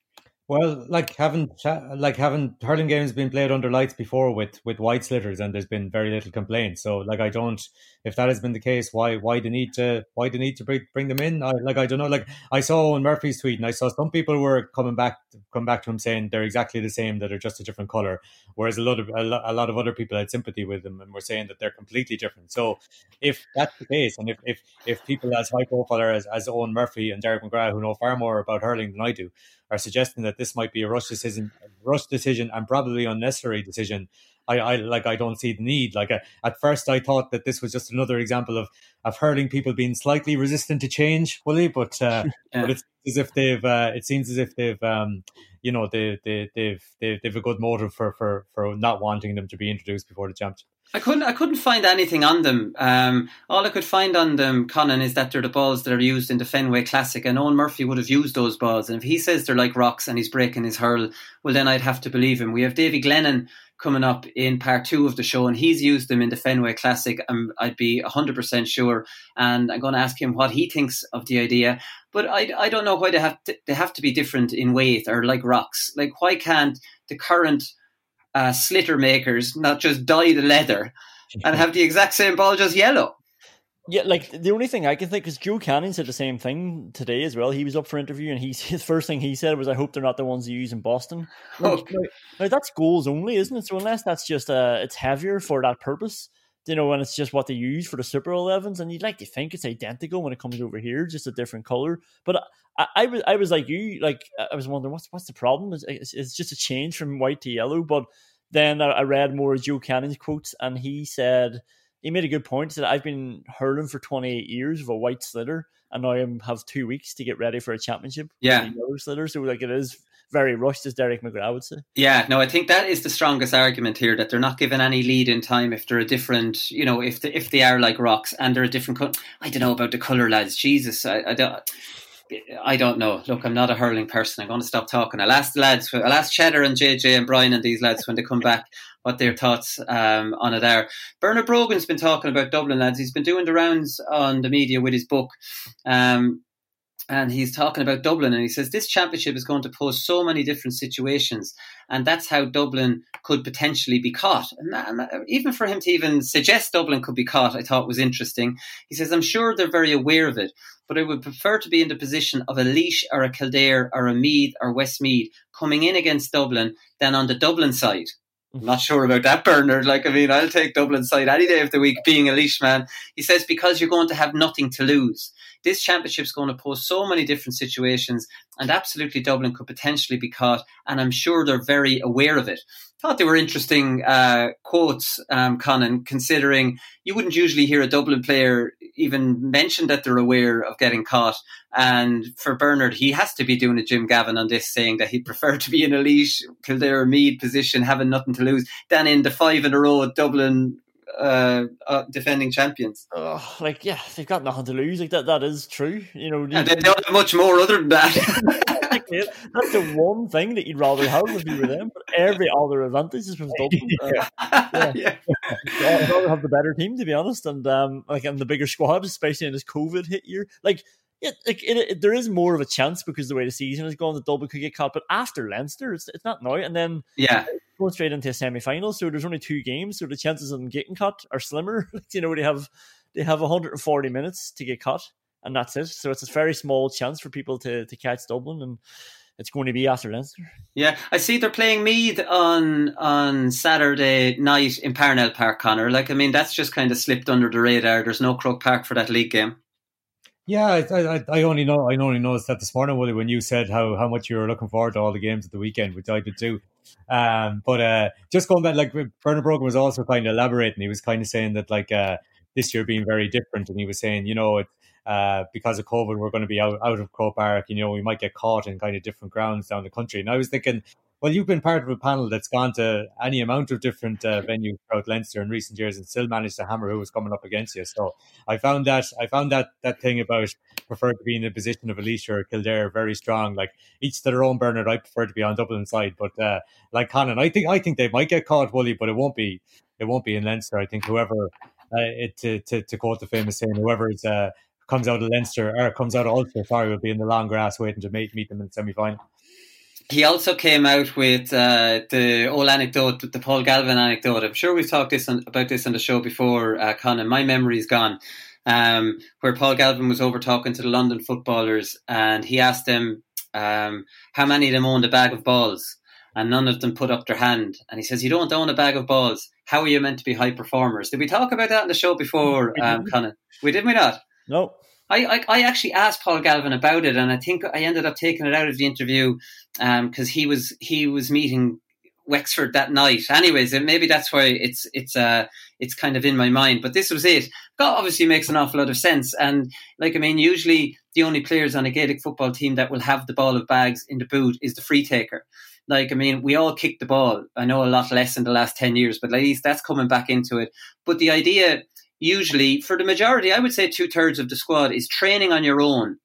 Well, like haven't like haven't hurling games been played under lights before with, with white slitters, and there's been very little complaint. So, like, I don't. If that has been the case, why why the need to why the need to bring, bring them in? I, like I don't know. Like I saw Owen Murphy's tweet, and I saw some people were coming back come back to him saying they're exactly the same, that are just a different color. Whereas a lot of a lot, a lot of other people had sympathy with them and were saying that they're completely different. So, if that's the case, and if if, if people as high profile as as Owen Murphy and Derek McGrath, who know far more about hurling than I do, are suggesting that this might be a rush decision, rush decision, and probably unnecessary decision, I, I like. I don't see the need. Like uh, at first, I thought that this was just another example of, of hurling people being slightly resistant to change, Willie. But uh, yeah. but it's as if they've. Uh, it seems as if they've. Um, you know, they they they've they've they've a good motive for, for, for not wanting them to be introduced before the championship. I couldn't. I couldn't find anything on them. Um, all I could find on them, Conan, is that they're the balls that are used in the Fenway Classic, and Owen Murphy would have used those balls. And if he says they're like rocks and he's breaking his hurl, well, then I'd have to believe him. We have Davy Glennon coming up in part two of the show, and he's used them in the Fenway Classic. And I'd be a hundred percent sure. And I'm going to ask him what he thinks of the idea. But I, I don't know why they have to, they have to be different in weight or like rocks. Like, why can't the current Uh, slitter makers not just dye the leather and have the exact same ball, just yellow? Yeah, like the only thing I can think is Joe Canning said the same thing today as well. He was up for interview, and he his first thing he said was, "I hope they're not the ones you use in Boston." Like, okay. now, now that's goals only, isn't it? So unless that's just uh, it's heavier for that purpose, you know, when it's just what they use for the Super elevens, and you'd like to think it's identical when it comes over here, just a different color. But I, I was I was like you, like I was wondering what's what's the problem? It's, it's just a change from white to yellow. But then I read more of Joe Canning's quotes, and he said, he made a good point. He said, I've been hurling for twenty-eight years with a white slitter, and now I have two weeks to get ready for a championship. Yeah. With a yellow slitter. So like it is very rushed, as Derek McGrath would say. Yeah, no, I think that is the strongest argument here, that they're not given any lead in time if they're a different, you know, if they, if they are like rocks and they're a different color. I don't know about the colour, lads. Jesus, I, I don't... I don't know. Look, I'm not a hurling person. I'm going to stop talking. I'll ask the lads, I'll ask Cheddar and J J and Brian and these lads when they come back what their thoughts um, on it are. Bernard Brogan's been talking about Dublin, lads. He's been doing the rounds on the media with his book. Um, and he's talking about Dublin, and he says this championship is going to pose so many different situations, and that's how Dublin could potentially be caught. And, that, and that, even for him to even suggest Dublin could be caught, I thought was interesting. He says, I'm sure they're very aware of it, but I would prefer to be in the position of a Laois or a Kildare or a Meath or Westmeath coming in against Dublin than on the Dublin side. I'm not sure about that, Bernard. Like, I mean, I'll take Dublin side any day of the week, being a Laois man. He says, because you're going to have nothing to lose. This championship's going to pose so many different situations, and absolutely Dublin could potentially be caught, and I'm sure they're very aware of it. Thought they were interesting uh, quotes, um, Conan, considering you wouldn't usually hear a Dublin player even mention that they're aware of getting caught. And for Bernard, he has to be doing a Jim Gavin on this, saying that he'd prefer to be in a Laois, Kildare, Meath position, having nothing to lose, than in the five in a row Dublin uh, uh, defending champions. Oh, like, yeah, they've got nothing to lose. Like that, that is true. You know, and they don't have much more other than that. That's the one thing that you'd rather have if you were them, but every other advantage is from Dublin. Uh, yeah, yeah. I'd rather have the better team, to be honest, and um, like and the bigger squad, especially in this COVID hit year. Like, it, like, it, it, there is more of a chance because the way the season is going, the Dublin could get caught. But after Leinster, it's, it's not now. And then yeah, going straight into a semi-final. So there's only two games. So the chances of them getting caught are slimmer. You know, they have they have one hundred forty minutes to get caught, and that's it. So it's a very small chance for people to, to catch Dublin, and it's going to be after Leinster. Yeah, I see they're playing Meath on on Saturday night in Parnell Park, Conor. Like, I mean, that's just kind of slipped under the radar. There's no Croke Park for that league game. Yeah, I, I, I only know I only noticed that this morning, Willie, when you said how, how much you were looking forward to all the games at the weekend, which I did too. Um, but uh, just going back, like Bernard Brogan was also kind of elaborating. He was kind of saying that like uh, this year being very different, and he was saying, you know, it, uh, because of COVID, we're going to be out, out of Croke Park. You know, we might get caught in kind of different grounds down the country. And I was thinking, well, you've been part of a panel that's gone to any amount of different uh, venues throughout Leinster in recent years and still managed to hammer who was coming up against you. So I found that I found that that thing about prefer to be in the position of Alicia or Kildare very strong. Like, each to their own, Bernard. I prefer to be on Dublin side, but uh, like Conan, I think I think they might get caught, Wooly, but it won't be it won't be in Leinster. I think whoever uh, it to, to to quote the famous saying, whoever is uh, comes out of Leinster or comes out of Ulster, sorry, will be in the long grass waiting to meet meet them in the semi final. He also came out with uh, the old anecdote, the Paul Galvin anecdote. I'm sure we've talked this on, about this on the show before, uh, Conan. My memory's gone. Um, where Paul Galvin was over talking to the London footballers, and he asked them um, how many of them owned a bag of balls, and none of them put up their hand. And he says, you don't own a bag of balls. How are you meant to be high performers? Did we talk about that in the show before, um, Conan? We did we not? No. I, I, I actually asked Paul Galvin about it, and I think I ended up taking it out of the interview because um, he was he was meeting Wexford that night. Anyways, maybe that's why it's it's uh it's kind of in my mind. But this was it. That obviously makes an awful lot of sense. And like, I mean, usually the only players on a Gaelic football team that will have the ball of bags in the boot is the free taker. Like, I mean, we all kick the ball. I know a lot less in the last ten years, but at least that's coming back into it. But the idea, usually, for the majority, I would say two thirds of the squad, is training on your own,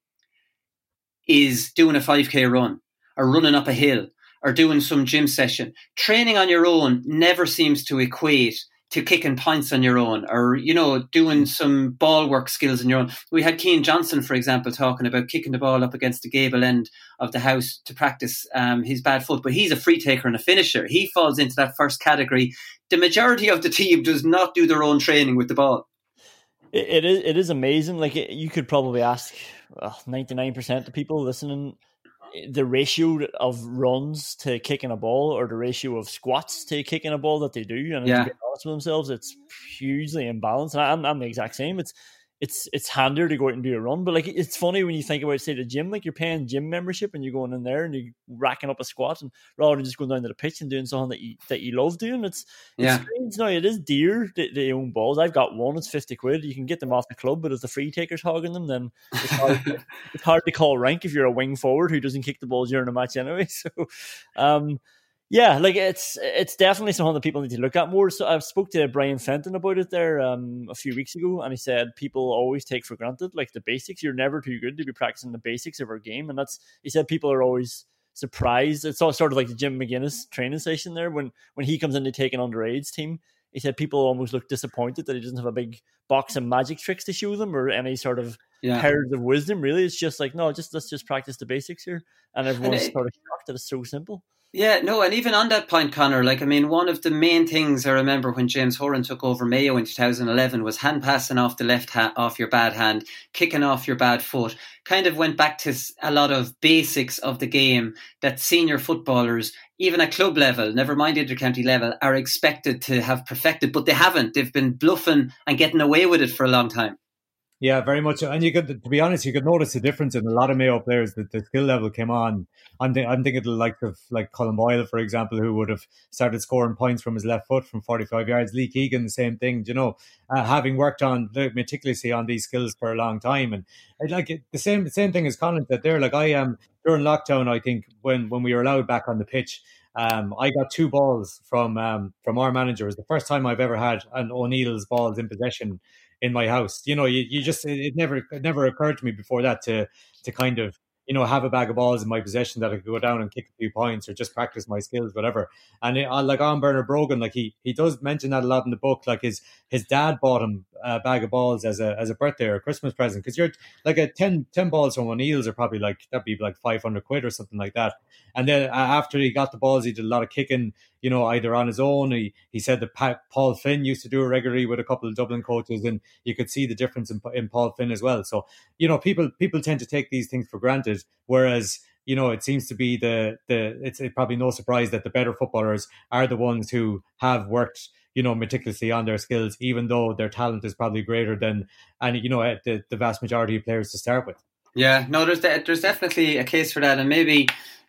is doing a five K run or running up a hill or doing some gym session. Training on your own never seems to equate to kicking pints on your own or, you know, doing some ball work skills on your own. We had Keane Johnson, for example, talking about kicking the ball up against the gable end of the house to practice um, his bad foot, but he's a free taker and a finisher. He falls into that first category. The majority of the team does not do their own training with the ball. It, it is it is amazing. Like, it, you could probably ask well, ninety-nine percent of people listening the ratio of runs to kicking a ball or the ratio of squats to kicking a ball that they do, and yeah. to be honest with themselves, it's hugely imbalanced. And I'm, I'm the exact same. It's it's it's handier to go out and do a run, but like, it's funny when you think about, say, the gym. Like, you're paying gym membership and you're going in there and you're racking up a squat, and rather than just going down to the pitch and doing something that you that you love doing, it's yeah. it's strange. No, it is dear. They, they own balls. I've got one. It's fifty quid. You can get them off the club, but if the free takers hogging them, then it's hard, it's hard to call rank if you're a wing forward who doesn't kick the ball during a match anyway. So, um. Yeah, like it's it's definitely something that people need to look at more. So I spoke to Brian Fenton about it there um, a few weeks ago, and he said people always take for granted like the basics. You're never too good to be practicing the basics of our game, and that's he said people are always surprised. It's all sort of like the Jim McGuinness training session there when when he comes in to take an underage team. He said people almost look disappointed that he doesn't have a big box of magic tricks to show them or any sort of yeah. pearls of wisdom. Really, it's just like no, just let's just practice the basics here, and everyone's and it, sort of shocked that it's so simple. Yeah, no, and even on that point, Conor, like, I mean, one of the main things I remember when James Horan took over Mayo in two thousand eleven was hand passing off the left hand, off your bad hand, kicking off your bad foot. Kind of went back to a lot of basics of the game that senior footballers, even at club level, never mind intercounty level, are expected to have perfected, but they haven't. They've been bluffing and getting away with it for a long time. Yeah, very much. And you could, to be honest, you could notice the difference in a lot of Mayo players that the skill level came on. I'm, th- I'm thinking of the likes of like Colin Boyle, for example, who would have started scoring points from his left foot from forty-five yards. Lee Keegan, the same thing, you know, uh, having worked on meticulously on these skills for a long time. And I'd like it, the same the same thing as Colin said there. Like I am um, during lockdown, I think when, when we were allowed back on the pitch, um, I got two balls from um, from our manager. It was the first time I've ever had an O'Neill's balls in possession in my house. You know, you, you just, it, it never, it never occurred to me before that to, to kind of, you know, have a bag of balls in my possession that I could go down and kick a few points or just practice my skills, whatever. And it, like on Bernard Brogan, like he he does mention that a lot in the book. Like his his dad bought him a bag of balls as a as a birthday or a Christmas present, because you're like a ten, ten balls from O'Neill's are probably like, that'd be like five hundred quid or something like that. And then uh, after he got the balls, he did a lot of kicking, you know, either on his own. He he said that pa- Paul Finn used to do it regularly with a couple of Dublin coaches, and you could see the difference in, in Paul Finn as well. So, you know, people people tend to take these things for granted, whereas, you know, it seems to be the the it's it probably no surprise that the better footballers are the ones who have worked, you know, meticulously on their skills, even though their talent is probably greater than any, you know, the, the vast majority of players to start with. Yeah, no, there's de- there's definitely a case for that, and maybe,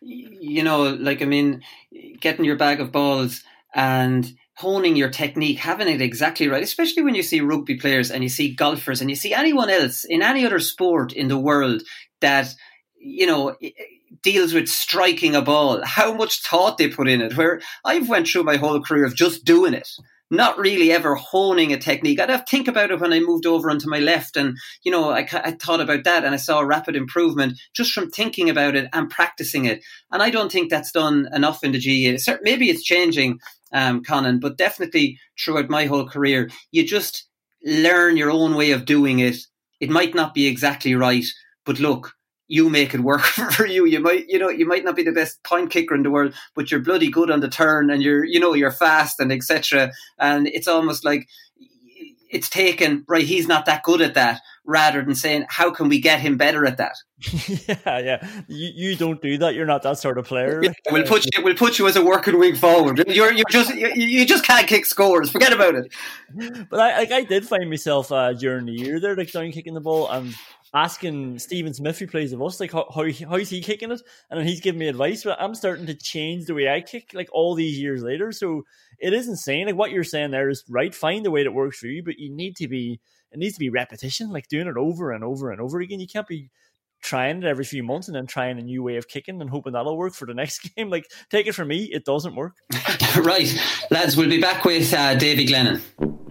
you know, like I mean, getting your bag of balls and honing your technique, having it exactly right, especially when you see rugby players and you see golfers and you see anyone else in any other sport in the world that, you know, deals with striking a ball, how much thought they put in it, where I've went through my whole career of just doing it, not really ever honing a technique. I'd have to think about it when I moved over onto my left, and, you know, I, I thought about that and I saw a rapid improvement just from thinking about it and practicing it. And I don't think that's done enough in the G A A. Maybe it's changing, um, Conan, but definitely throughout my whole career, you just learn your own way of doing it. It might not be exactly right, but look, you make it work for you. You might, you know, you might not be the best point kicker in the world, but you're bloody good on the turn, and you're, you know, you're fast and et cetera. And it's almost like it's taken, right, he's not that good at that, rather than saying, how can we get him better at that? yeah, yeah. You you don't do that. You're not that sort of player. Yeah, we'll put you. We'll put you as a working wing forward. You're you just you, you just can't kick scores. Forget about it. But I like I did find myself uh, during the year there, like down kicking the ball and asking Stephen Smith, who plays with us, like how, how how's he kicking it, and then he's giving me advice. But I'm starting to change the way I kick, like all these years later. So it is insane. Like what you're saying there is right. Find the way that works for you, but you need to be. It needs to be repetition, like doing it over and over and over again. You can't be trying it every few months and then trying a new way of kicking and hoping that'll work for the next game. Like, take it from me, it doesn't work. Right, lads, we'll be back with uh, Davy Glennon.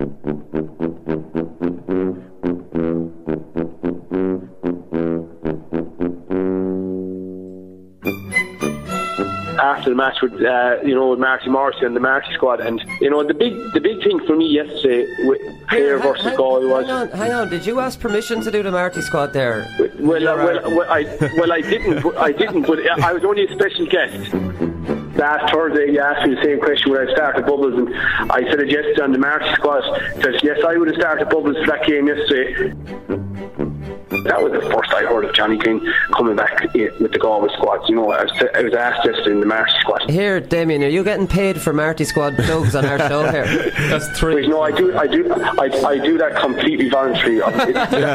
After the match with uh, you know, with Marty Morrissey and the Marty squad, and you know, the big the big thing for me yesterday with Clare versus hang, Galway was hang on, hang on did you ask permission to do the Marty squad there? Well, uh, well, well, I well I didn't but I didn't but I was only a special guest. Last Thursday you asked me the same question when I started Bubbles, and I said it yesterday on the Marty squad that yes, I would have started Bubbles for that game yesterday. That was the first I heard of Johnny King coming back with the Galway squad. You know, I was, I was asked just in the Marty squad. Here, Damien, are you getting paid for Marty squad plugs on our show here? That's three. Wait, no, I do, I do, I, I do that completely voluntarily. He hits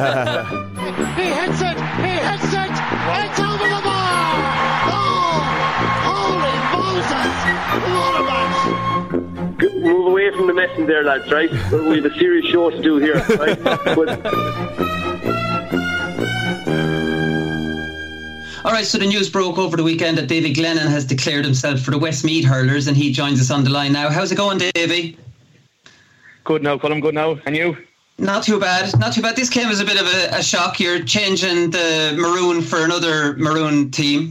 it. He hits it. It's over the bar. Oh, holy Moses! What a match! Move away from the messing there, lads. Right, we have a serious show to do here. Right, but. All right, so the news broke over the weekend that Davy Glennon has declared himself for the Westmeath Hurlers, and he joins us on the line now. How's it going, Davy? Good now, Colin, good now. And you? Not too bad, not too bad. This came as a bit of a, a shock. You're changing the maroon for another maroon team.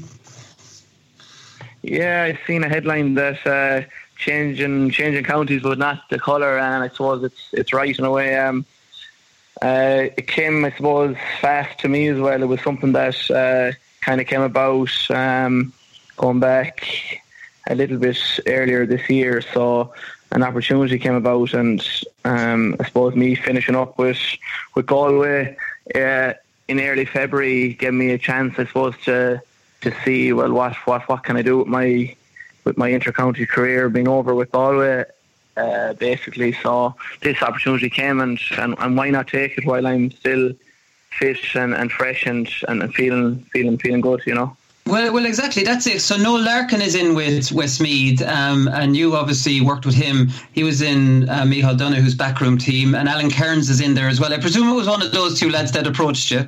Yeah, I've seen a headline that uh, changing changing counties, but not the colour, and I suppose it's it's right in a way. Um, uh, it came, I suppose, fast to me as well. It was something that uh, kind of came about um, going back a little bit earlier this year. So an opportunity came about, and um, I suppose me finishing up with with Galway uh, in early February gave me a chance, I suppose, to to see well what what what can I do with my with my inter-county career being over with Galway. Uh, basically, so this opportunity came, and, and, and why not take it while I'm still fit and, and fresh and, and, and feeling feeling feeling good, you know. Well, well, exactly. That's it. So Noel Larkin is in with Westmeath, um, and you obviously worked with him. He was in uh, Micheál Donoghue's backroom team, and Alan Kearns is in there as well. I presume it was one of those two lads that approached you.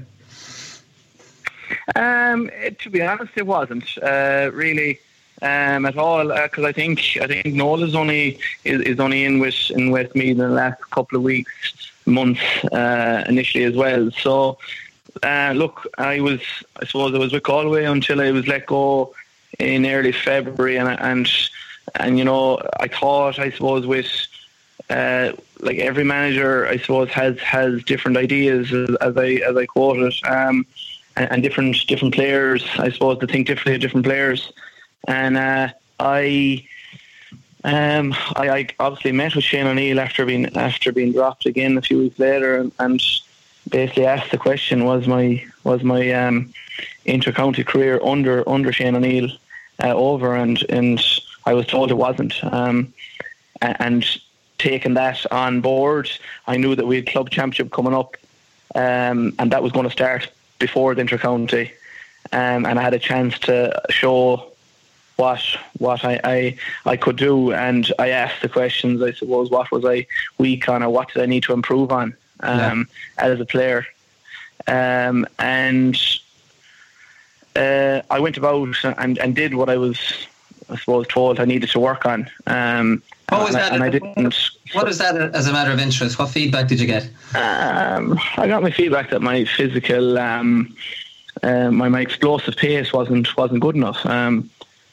Um, it, to be honest, it wasn't uh, really. Um, at all, because uh, I think I think Noel is only is, is only in with in Westmeath in the last couple of weeks, months uh, initially as well. So Uh, look, I was, I suppose, I was with Galway until I was let go in early February, and and and you know, I thought, I suppose, with uh, like every manager, I suppose, has has different ideas, as, as I as I quoted, um, and, and different different players, I suppose, to think differently of different players, and uh, I. Um, I, I obviously met with Shane O'Neill after being after being dropped again a few weeks later, and, and basically asked the question: Was my was my um, inter-county career under under Shane O'Neill uh, over? And and I was told it wasn't. Um, and taking that on board, I knew that we had club championship coming up, um, and that was going to start before the inter-county, um, and I had a chance to show what what I, I I could do, and I asked the questions, I suppose, what was I weak on, or what did I need to improve on um, yeah. as a player, um, and uh, I went about and, and did what I was, I suppose, told I needed to work on. Um, what was that? I, and I didn't. What is that as a matter of interest? What feedback did you get? Um, I got my feedback that my physical, um, uh, my my explosive pace wasn't wasn't good enough. Um,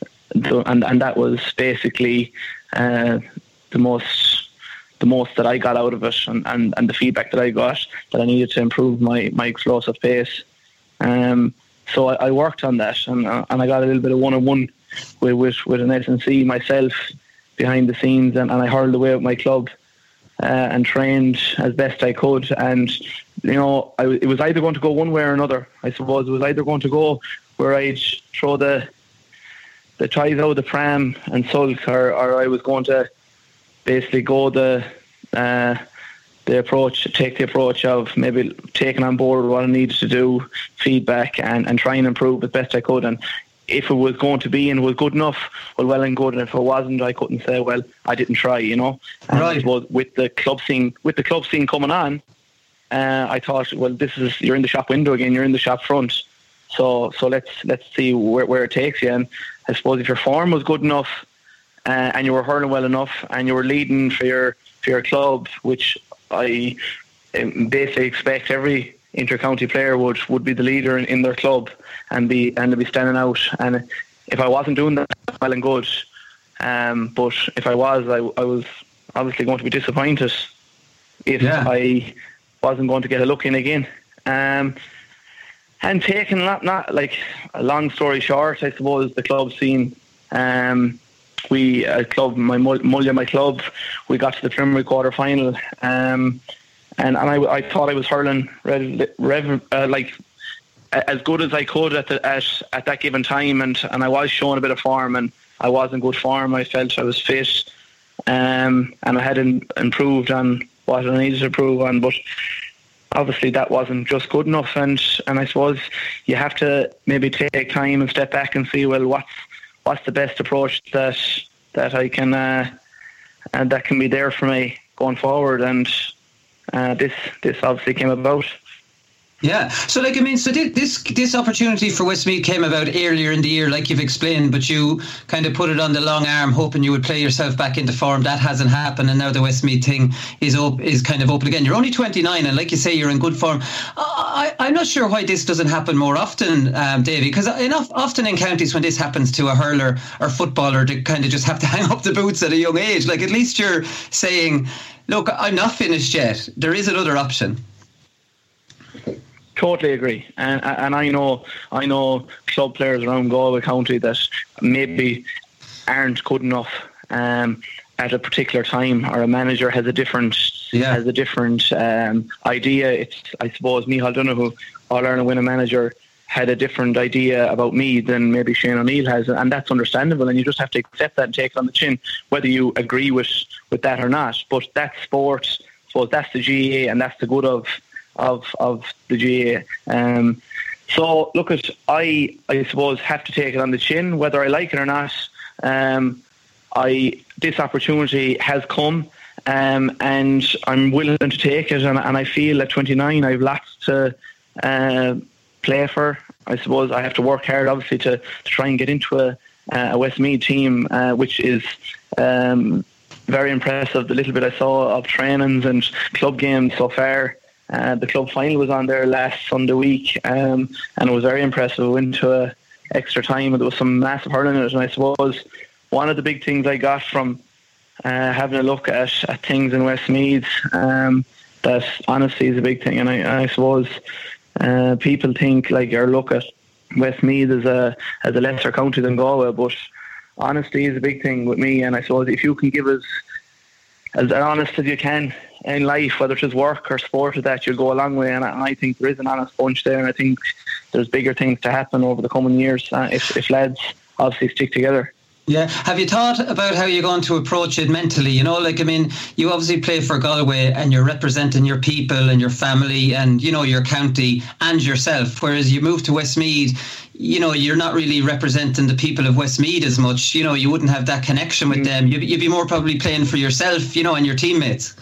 And and that was basically uh, the most the most that I got out of it, and, and, and the feedback that I got, that I needed to improve my, my explosive pace. Um, so I, I worked on that, and uh, and I got a little bit of one on one with with with an S N C myself behind the scenes, and, and I hurled away with my club uh, and trained as best I could. And you know, I, it was either going to go one way or another. I suppose it was either going to go where I'd throw the the ties out of the pram and sulk, or, or I was going to basically go the uh, the approach, take the approach of maybe taking on board what I needed to do, feedback, and, and try and improve as best I could. And if it was going to be and was good enough, well, well and good. And if it wasn't, I couldn't say, well, I didn't try, you know. And right. I suppose with the club scene, with the club scene coming on, uh, I thought, well, this is, you're in the shop window again, you're in the shop front. So so let's let's see where, where it takes you. And I suppose if your form was good enough, uh, and you were hurling well enough, and you were leading for your for your club, which I basically expect every inter-county player would would be the leader in, in their club and be and be standing out. And if I wasn't doing that, well and good. Um, but if I was, I, I was obviously going to be disappointed if yeah. I wasn't going to get a look in again. Um, And taking not, not like a long story short, I suppose the club scene, um, we a club, my Mullia, my club, we got to the preliminary quarter final, um, and and I, I thought I was hurling rev, rev, uh, like as good as I could at the, at at that given time, and, and I was showing a bit of form, and I was in good form. I felt I was fit, um, and I had in, improved on what I needed to improve on, but obviously that wasn't just good enough, and, and I suppose you have to maybe take time and step back and see, well, what's what's the best approach that that I can uh, and that can be there for me going forward, and uh, this this obviously came about. Yeah, so like I mean, so this this opportunity for Westmeath came about earlier in the year, like you've explained, but you kind of put it on the long arm, hoping you would play yourself back into form. That hasn't happened, and now the Westmeath thing is op- is kind of open again. You're only twenty-nine, and like you say, you're in good form. I, I'm not sure why this doesn't happen more often, um, Davy, because enough often in counties when this happens to a hurler or footballer, they kind of just have to hang up the boots at a young age. Like at least you're saying, look, I'm not finished yet. There is another option. Totally agree, and and I know I know club players around Galway County that maybe aren't good enough um, at a particular time, or a manager has a different yeah. has a different um, idea. It's I suppose Micheál Donoghue, All Ireland winning manager, had a different idea about me than maybe Shane O'Neill has, and that's understandable. And you just have to accept that and take it on the chin, whether you agree with with that or not. But that's sport. I suppose that's the G A A, and that's the good of. of of the G A A. Um, so look, at I I suppose have to take it on the chin, whether I like it or not. Um, I this opportunity has come, um, and I'm willing to take it. And, and I feel at twenty-nine I've lots to uh, play for. I suppose I have to work hard, obviously, to, to try and get into a, a Westmeath team, uh, which is. Um, very impressive. The little bit I saw of trainings and club games so far. Uh, the club final was on there last Sunday week, um, and it was very impressive. We went to a extra time, and there was some massive hurling in it. And I suppose one of the big things I got from uh, having a look at, at things in Westmeath, um, that honesty is a big thing. And I, I suppose uh, people think like or look at Westmeath as a as a lesser county than Galway, but honesty is a big thing with me. And I suppose if you can give us as honest as you can in life, whether it's work or sport, or that, you'll go a long way. And I, and I think there is an honest bunch there, and I think there's bigger things to happen over the coming years uh, if, if lads obviously stick together. Yeah. Have you thought about how you're going to approach it mentally? You know, like, I mean, you obviously play for Galway and you're representing your people and your family and, you know, your county and yourself. Whereas you move to Westmeath, you know, you're not really representing the people of Westmeath as much. You know, you wouldn't have that connection with mm. them. You'd, you'd be more probably playing for yourself, you know, and your teammates.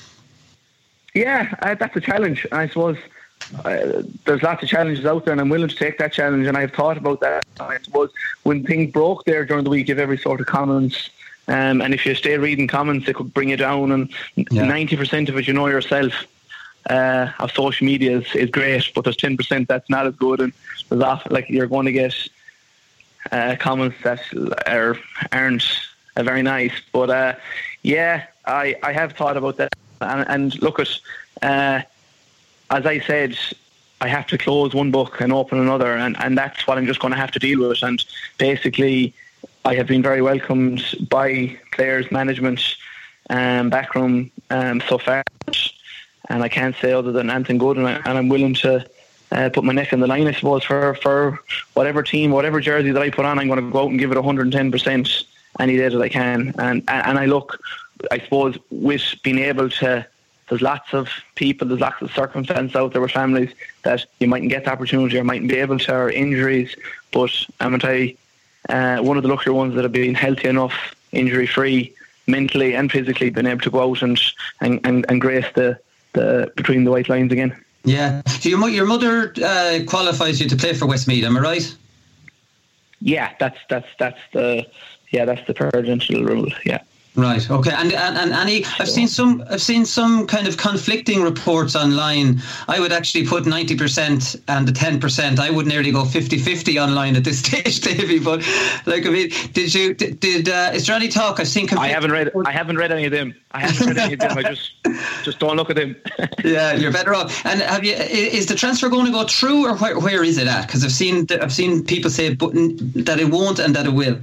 Yeah, uh, that's a challenge. I suppose uh, there's lots of challenges out there, and I'm willing to take that challenge, and I've thought about that. I suppose when things broke there during the week, you have every sort of comments, um, and if you stay reading comments, it could bring you down, and yeah. ninety percent of it you know yourself uh, of social media is, is great, but there's ten percent that's not as good, and there's often, like, you're going to get uh, comments that are, aren't uh, very nice. But uh, yeah, I, I have thought about that. And, and look at, uh, as I said, I have to close one book and open another, and, and that's what I'm just going to have to deal with. And basically, I have been very welcomed by players, management, um, backroom um, so far, and I can't say other than anything good. And, I, and I'm willing to uh, put my neck in the line, I suppose, for for whatever team, whatever jersey that I put on. I'm going to go out and give it one hundred ten percent any day that I can. And and I look. I suppose with being able to, there's lots of people, there's lots of circumstances out there with families that you mightn't get the opportunity or mightn't be able to, or injuries. But I'm going to uh, one of the luckier ones that have been healthy enough, injury free, mentally and physically, been able to go out and and, and, and grace the, the between the white lines again. Yeah. So your, your mother uh, qualifies you to play for Westmeath, am I right? Yeah, that's that's that's the yeah that's the parental rule. Yeah. Right. Okay. And and, and Annie, I've seen some. I've seen some kind of conflicting reports online. I would actually put ninety percent and the ten percent. I would nearly go fifty-fifty online at this stage, Davey. But like, I mean, did you did? did uh, is there any talk? I've seen. I haven't read. I haven't read any of them. I haven't read any of them. I just just don't look at them. Yeah, you're better off. And have you? Is the transfer going to go through, or where, where is it at? Because I've seen I've seen people say that it won't and that it will.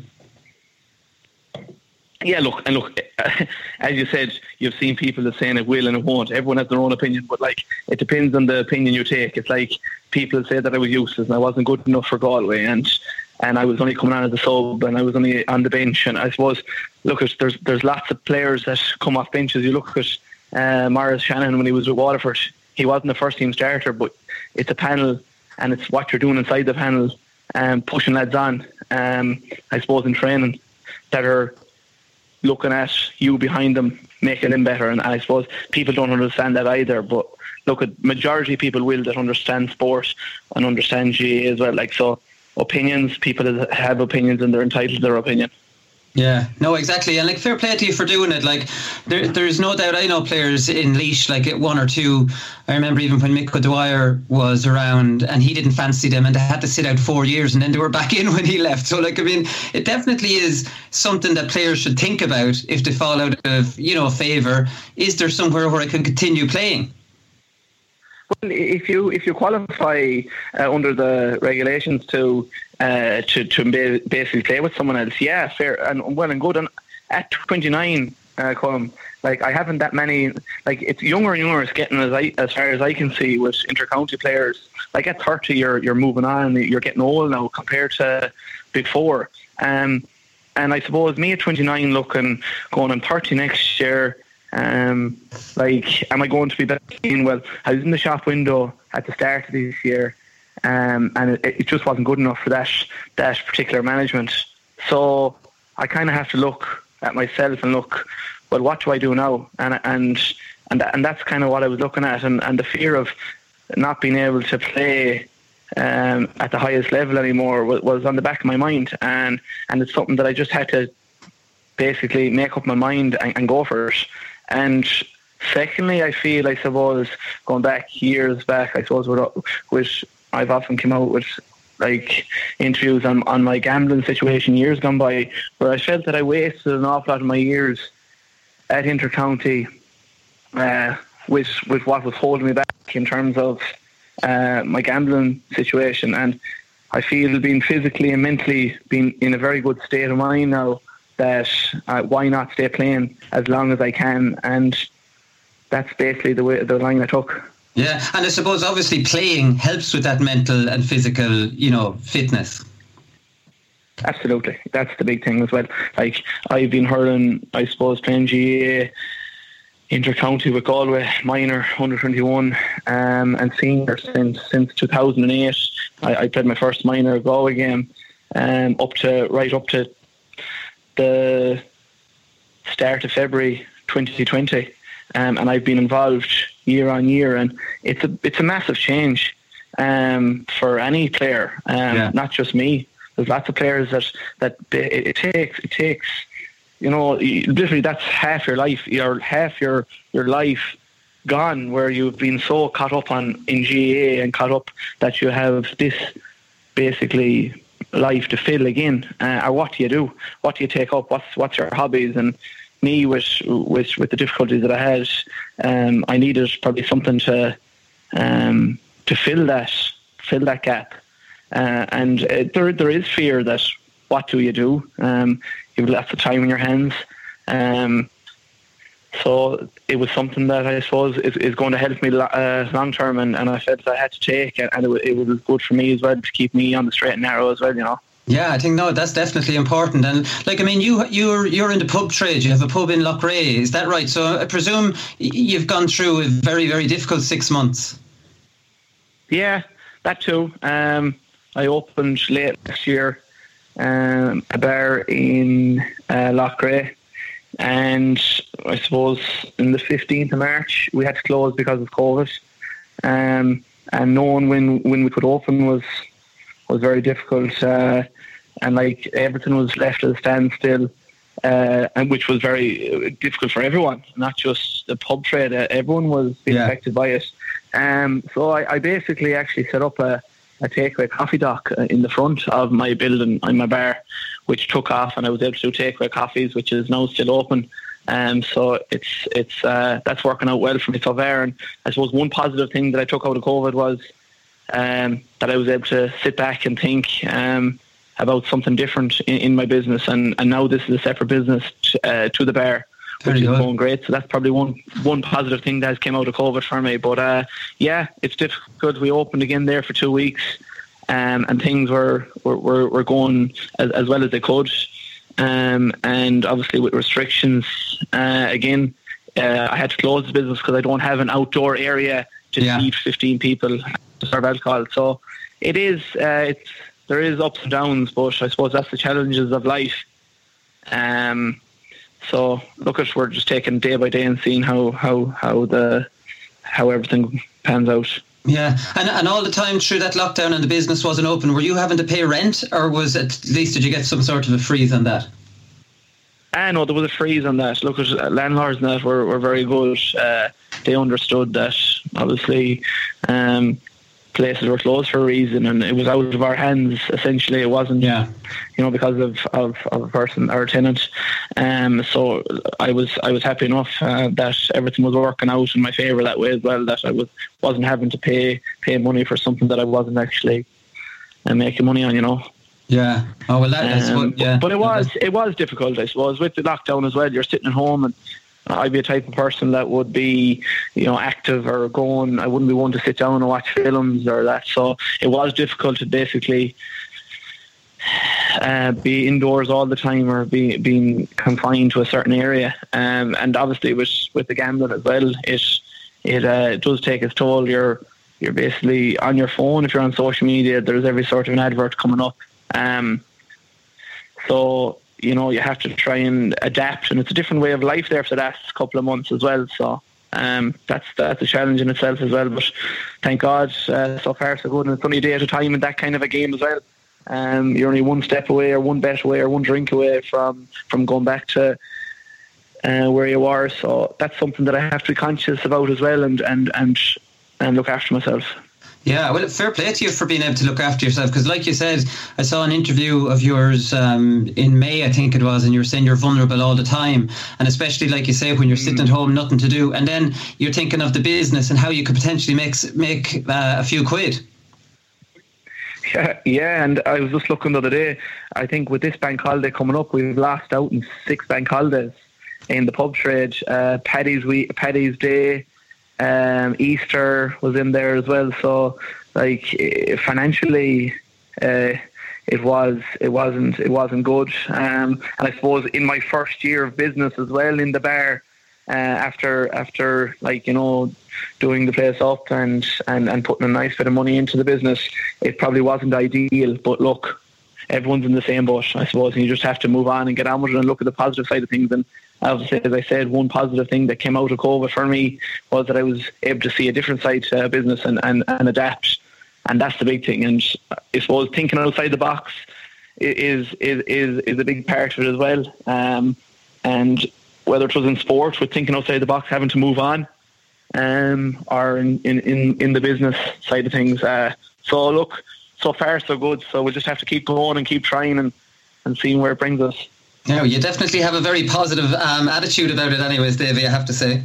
Yeah, look, and look, as you said, you've seen people that saying it will and it won't. Everyone has their own opinion, but like, it depends on the opinion you take. It's like people say that I was useless and I wasn't good enough for Galway, and and I was only coming on as a sub and I was only on the bench. And I suppose, look, at there's there's lots of players that come off benches. You look at uh, Maurice Shanahan when he was with Waterford. He wasn't a first team starter, but it's a panel and it's what you're doing inside the panel, um, pushing lads on. Um, I suppose in training that are looking at you behind them, making them better. And I suppose people don't understand that either. But look, at majority of people will that understand sport and understand G A A as well. Like, so opinions, people have opinions and they're entitled to their opinion. Yeah, no, exactly. And like, fair play to you for doing it. Like, there, there's no doubt I know players in Laois, like one or two. I remember even when Mick O'Dwyer was around and he didn't fancy them and they had to sit out four years and then they were back in when he left. So, like, I mean, it definitely is something that players should think about if they fall out of, you know, favour. Is there somewhere where I can continue playing? Well, if you if you qualify uh, under the regulations to uh, to to basically play with someone else, yeah, fair and well and good. And at twenty-nine, uh, Colm, like, I haven't that many. Like, it's younger and younger. It's getting as I as far as I can see with intercounty players. Like, at thirty, you're you're moving on. You're getting old now compared to before. Um, and I suppose me at twenty-nine, looking going on thirty next year. Um, like, am I going to be back in? Well, I was in the shop window at the start of this year, um, and it, it just wasn't good enough for that that particular management. So I kind of have to look at myself and look, well, what do I do now? And and and and that's kind of what I was looking at, and, and the fear of not being able to play um, at the highest level anymore was, was on the back of my mind, and and it's something that I just had to basically make up my mind and, and go for it. And secondly, I feel, I suppose, going back years back, I suppose, with, with I've often come out with like interviews on, on my gambling situation years gone by, where I felt that I wasted an awful lot of my years at Intercounty uh, with with what was holding me back in terms of uh, my gambling situation. And I feel being physically and mentally being in a very good state of mind now, that uh, why not stay playing as long as I can. And that's basically the way the line I took. Yeah, and I suppose obviously playing helps with that mental and physical, you know, fitness. Absolutely, that's the big thing as well. Like, I've been hurling, I suppose, playing G A A, Intercounty with Galway, minor, under twenty-one, um, and senior since since two thousand eight. I, I played my first minor Galway game, um, up to right up to the start of February twenty twenty. Um, and I've been involved year on year, and it's a it's a massive change um, for any player, um, yeah. not just me. There's lots of players that that it, it takes it takes, you know, literally that's half your life, your half your your life gone, where you've been so caught up on in G A A and caught up that you have this basically life to fill again. Uh, or what do you do? What do you take up? What's what's your hobbies? And me, with with with the difficulties that I had, um, I needed probably something to um, to fill that fill that gap. Uh, and uh, there there is fear that what do you do? Um, you've lots of time in your hands. Um, so it was something that I suppose is, is going to help me uh, long term, and, and I felt that I had to take, and it, it was good for me as well to keep me on the straight and narrow as well, you know. Yeah, I think no, that's definitely important. And like, I mean, you you're you're in the pub trade. You have a pub in Loughrea, is that right? So I presume you've gone through a very very difficult six months. Yeah, that too. Um, I opened late last year um, a bar in uh, Loughrea, and I suppose in the fifteenth of March we had to close because of COVID. Um, and knowing when when we could open was was very difficult. Uh, and like everything was left at a standstill, uh, and which was very difficult for everyone, not just the pub trade. Uh, everyone was being yeah. affected by it. Um, so I, I basically actually set up a, a takeaway coffee dock in the front of my building, in my bar, which took off, and I was able to do takeaway coffees, which is now still open. Um, so it's it's uh, that's working out well for me so far. And I suppose one positive thing that I took out of COVID was um, that I was able to sit back and think um, about something different in, in my business, and, and now this is a separate business t- uh, to the bar, which Very is good. going great. So that's probably one one positive thing that has came out of COVID for me. But uh, yeah, it's difficult. We opened again there for two weeks, um, and things were were, were, were going as, as well as they could. Um, and obviously with restrictions, uh, again, uh, I had to close the business because I don't have an outdoor area to yeah. seat fifteen people to serve alcohol. So it is, uh, it's there is ups and downs, but I suppose that's the challenges of life. Um, so look at we're just taking day by day and seeing how how how the how everything pans out. Yeah, and and all the time through that lockdown and the business wasn't open, were you having to pay rent, or was at least did you get some sort of a freeze on that? I know there was a freeze on that. Look, at landlords and that were, were very good. Uh, they understood that obviously um, places were closed for a reason, and it was out of our hands. Essentially, it wasn't, yeah. you know, because of, of, of a person or a tenant. Um, so I was I was happy enough uh, that everything was working out in my favour that way as well. That I was wasn't having to pay pay money for something that I wasn't actually uh, making money on. You know. Yeah. Oh well, that, that's um, what. Yeah. But, but it was it was difficult, I suppose, with the lockdown as well. You're sitting at home, and I'd be a type of person that would be, you know, active or going. I wouldn't be one to sit down and watch films or that. So it was difficult to basically uh, be indoors all the time or be being confined to a certain area. Um, and obviously with with the gambling as well, it it, uh, it does take its toll. You're you're basically on your phone. If you're on social media, there's every sort of an advert coming up. Um, so. You know, you have to try and adapt, and it's a different way of life there for the last couple of months as well. So um, that's that's a challenge in itself as well. But thank God, uh, so far so good, and it's only a day at a time in that kind of a game as well. Um, you're only one step away, or one bet away, or one drink away from from going back to uh, where you are. So that's something that I have to be conscious about as well, and and and, and look after myself. Yeah, well, fair play to you for being able to look after yourself, because like you said, I saw an interview of yours um, in May, I think it was, and you were saying you're vulnerable all the time, and especially, like you say, when you're sitting at home, nothing to do, and then you're thinking of the business and how you could potentially make, make uh, a few quid. Yeah, yeah, and I was just looking the other day, I think with this bank holiday coming up, we've lost out in six bank holidays in the pub trade. uh, Paddy's week, Paddy's Day, Um, Easter was in there as well, so like financially, uh, it was it wasn't it wasn't good. Um, and I suppose in my first year of business as well in the bar, uh, after after like you know doing the place up and, and, and putting a nice bit of money into the business, it probably wasn't ideal. But look, everyone's in the same boat, I suppose, and you just have to move on and get on with it and look at the positive side of things. And obviously, as I said, one positive thing that came out of COVID for me was that I was able to see a different side to uh, business and, and, and adapt, and that's the big thing. And I suppose thinking outside the box is is is, is a big part of it as well. Um, and whether it was in sport with thinking outside the box, having to move on, um, or in, in, in, in the business side of things. Uh, so look, so far so good. So we'll just have to keep going and keep trying and, and seeing where it brings us. No, you definitely have a very positive um, attitude about it anyways, Davey, I have to say.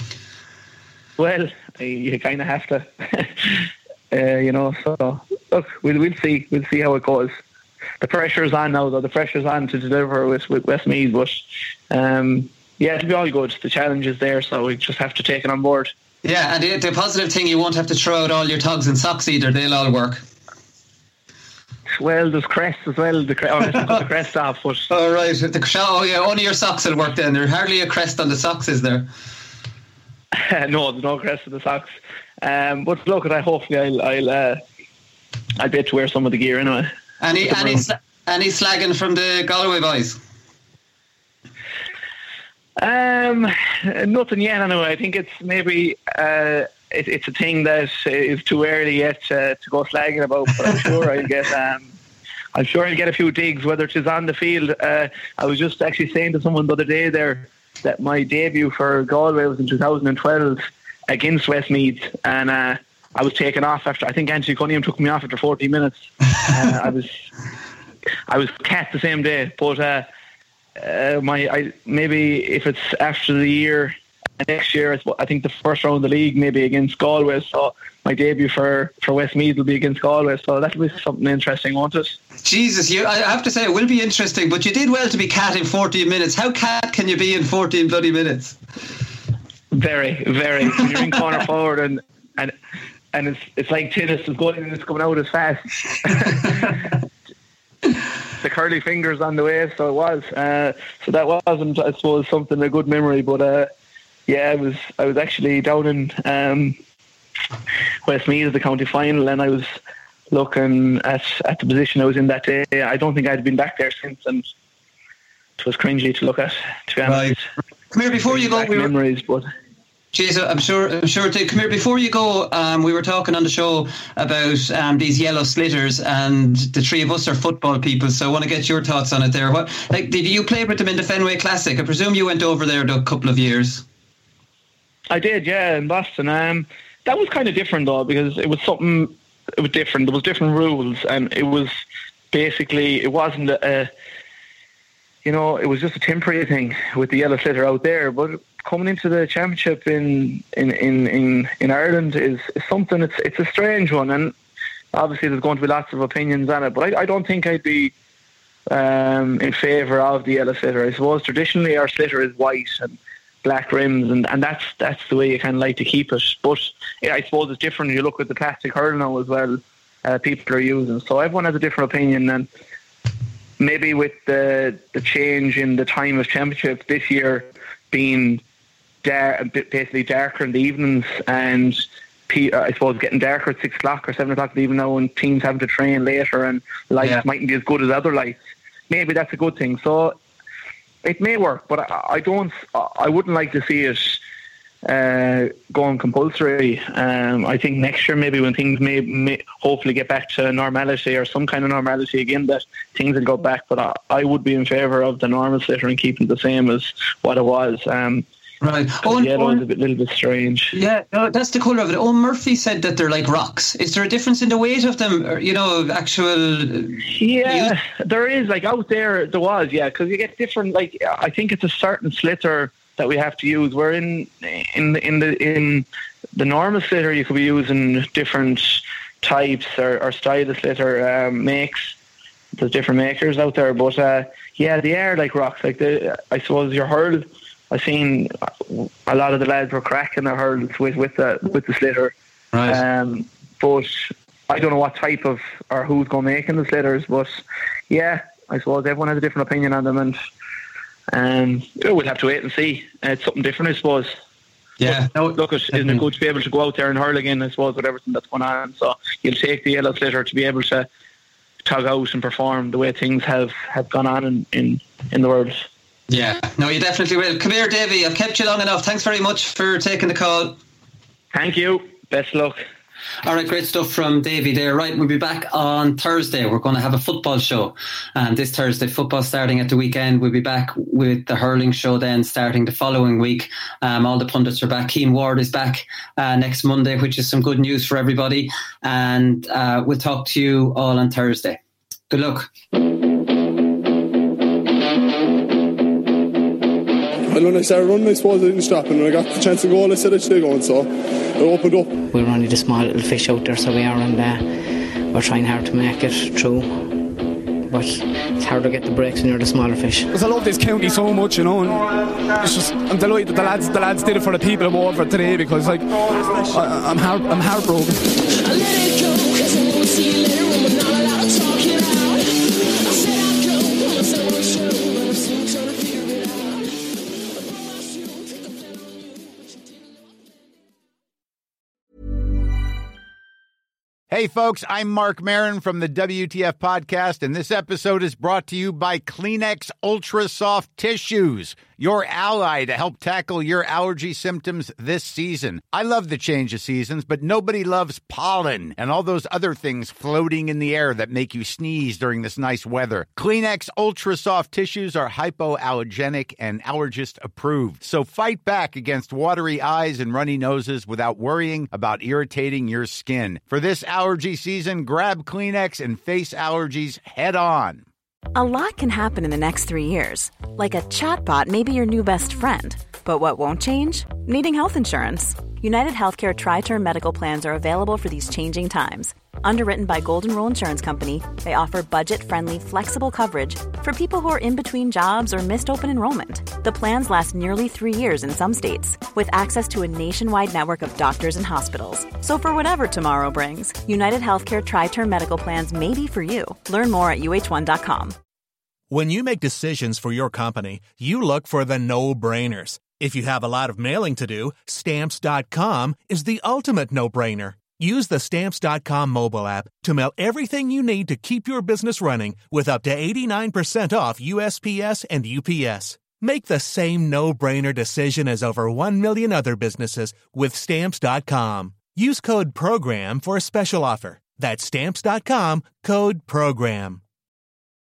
Well, you kind of have to. uh, you know, so look, we'll, we'll see. We'll see how it goes. The pressure's on now, though. The pressure's on to deliver with, with Westmeath. But, um, yeah, it'll be all good. The challenge is there, so we just have to take it on board. Yeah, and the, the positive thing, you won't have to throw out all your togs and socks either. They'll all work. Well, there's crests as well. The, cre- oh, the crest off, but oh right, the oh yeah, only your socks will work then. There's hardly a crest on the socks, is there? No, there's no crest on the socks. Um, but look, I hopefully I'll I'll uh, I'll be able to wear some of the gear anyway. Any any sl- any slagging from the Galway boys? Um, nothing yet. Anyway, I think it's maybe. Uh, It, it's a thing that is too early yet uh, to go slagging about, but I'm sure I'll get um, I'm sure I'll get a few digs, whether it is on the field. Uh, I was just actually saying to someone the other day there that my debut for Galway was in two thousand twelve against Westmeath, and uh, I was taken off after, I think Anthony Cunningham took me off after fourteen minutes. uh, I was I was cat the same day, but uh, uh, my I, maybe if it's after the year. Next year, I think the first round of the league maybe against Galway. So my debut for, for Westmeath will be against Galway. So that'll be something interesting, won't it? Jesus, you, I have to say it will be interesting. But you did well to be cat in fourteen minutes. How cat can you be in fourteen bloody minutes? Very, very. When you're in corner forward and and and it's it's like tennis. It's going in and it's coming out as fast. The curly fingers on the way, so it was. Uh, so that wasn't, I suppose, something a good memory, but. Uh, Yeah, I was I was actually down in um, Westmeath at the county final, and I was looking at, at the position I was in that day. I don't think I'd been back there since, and it was cringy to look at, to be honest. Right. Come here before you go. We were, memories, but Jeez, I'm sure. I'm sure. To, come here before you go. Um, we were talking on the show about um, these yellow slitters, and the three of us are football people. So I want to get your thoughts on it. There, what like did you play with them in the Fenway Classic? I presume you went over there a couple of years. I did, yeah, in Boston. Um, that was kind of different though, because it was something. It was different. There was different rules, and it was basically it wasn't a, you know, it was just a temporary thing with the yellow slitter out there. But coming into the championship in in, in, in, in Ireland is, is something. It's it's a strange one, and obviously there's going to be lots of opinions on it. But I, I don't think I'd be um, in favour of the yellow slitter. I suppose traditionally our slitter is white and black rims, and, and that's that's the way you kind of like to keep it. But yeah, I suppose it's different. You look at the plastic hurl now as well. Uh, people are using, so everyone has a different opinion. And maybe with the the change in the time of championship this year being dar- basically darker in the evenings, and I suppose getting darker at six o'clock or seven o'clock in the evening now, and teams having to train later, and lights yeah. mightn't be as good as other lights. Maybe that's a good thing. So it may work, but I, I don't. I wouldn't like to see it uh, going compulsory. Um, I think next year, maybe when things may, may hopefully get back to normality or some kind of normality again, that things will go back. But I, I would be in favour of the normal sliotar and keeping it the same as what it was. Um, Right. Oh, the yellow is a bit, little bit strange. Yeah, no, that's the colour of it. Owen Murphy said that they're like rocks. Is there a difference in the weight of them? Or, you know, actual. Yeah, use? There is. Like out there, there was. Yeah, because you get different. Like I think it's a certain sliotar that we have to use. We're in in the in the in the normal sliotar. You could be using different types or, or style of sliotar um, makes. There's different makers out there, but uh, yeah, they are like rocks. Like the, I suppose your hurl. I seen a lot of the lads were cracking their hurls with with the with the sliotar. Right. Um, but I don't know what type of or who's going to make in the sliotars. But yeah, I suppose everyone has a different opinion on them, and um, we'll have to wait and see. Uh, it's something different, I suppose. Yeah. Look, look it, isn't it good to be able to go out there and hurl again? I suppose with everything that's going on. So you'll take the yellow sliotar to be able to tug out and perform the way things have, have gone on in, in, in the world. Yeah, no, you definitely will. Come here, Davy. I've kept you long enough. Thanks very much for taking the call. Thank you. Best luck. All right, great stuff from Davy there. Right, we'll be back on Thursday. We're going to have a football show. And this Thursday, football starting at the weekend. We'll be back with the hurling show then starting the following week. Um, all the pundits are back. Keane Ward is back uh, next Monday, which is some good news for everybody. And uh, we'll talk to you all on Thursday. Good luck. And when I started running, I suppose I didn't stop, and when I got the chance to go, I said I should go, and so it opened up. We're only the small little fish out there, so we are, and uh, we're trying hard to make it through. But it's hard to get the breaks when you're the smaller fish. Because I love this county so much, you know, and it's just, I'm delighted that the lads, the lads did it for the people who over today, because like I, I'm heart, I'm heartbroken. I let it go, 'cause I won't see you later when we're not allowed to talk it out. I said I'd go, when I said I was sure, but I'm still trying to figure it out. Hey folks, I'm Mark Maron from the W T F podcast, and this episode is brought to you by Kleenex Ultra Soft Tissues, your ally to help tackle your allergy symptoms this season. I love the change of seasons, but nobody loves pollen and all those other things floating in the air that make you sneeze during this nice weather. Kleenex Ultra Soft Tissues are hypoallergenic and allergist approved, so fight back against watery eyes and runny noses without worrying about irritating your skin. For this allergy season, grab Kleenex and face allergies head on. A lot can happen in the next three years. Like a chatbot may be your new best friend. But what won't change? Needing health insurance. United Healthcare Tri-Term Medical Plans are available for these changing times. Underwritten by Golden Rule Insurance Company, they offer budget-friendly, flexible coverage for people who are in between jobs or missed open enrollment. The plans last nearly three years in some states, with access to a nationwide network of doctors and hospitals. So for whatever tomorrow brings, United Healthcare Tri-Term Medical Plans may be for you. Learn more at U H one dot com. When you make decisions for your company, you look for the no-brainers. If you have a lot of mailing to do, Stamps dot com is the ultimate no-brainer. Use the Stamps dot com mobile app to mail everything you need to keep your business running with up to eighty-nine percent off U S P S and U P S. Make the same no-brainer decision as over one million other businesses with Stamps dot com. Use code PROGRAM for a special offer. That's Stamps dot com, code PROGRAM.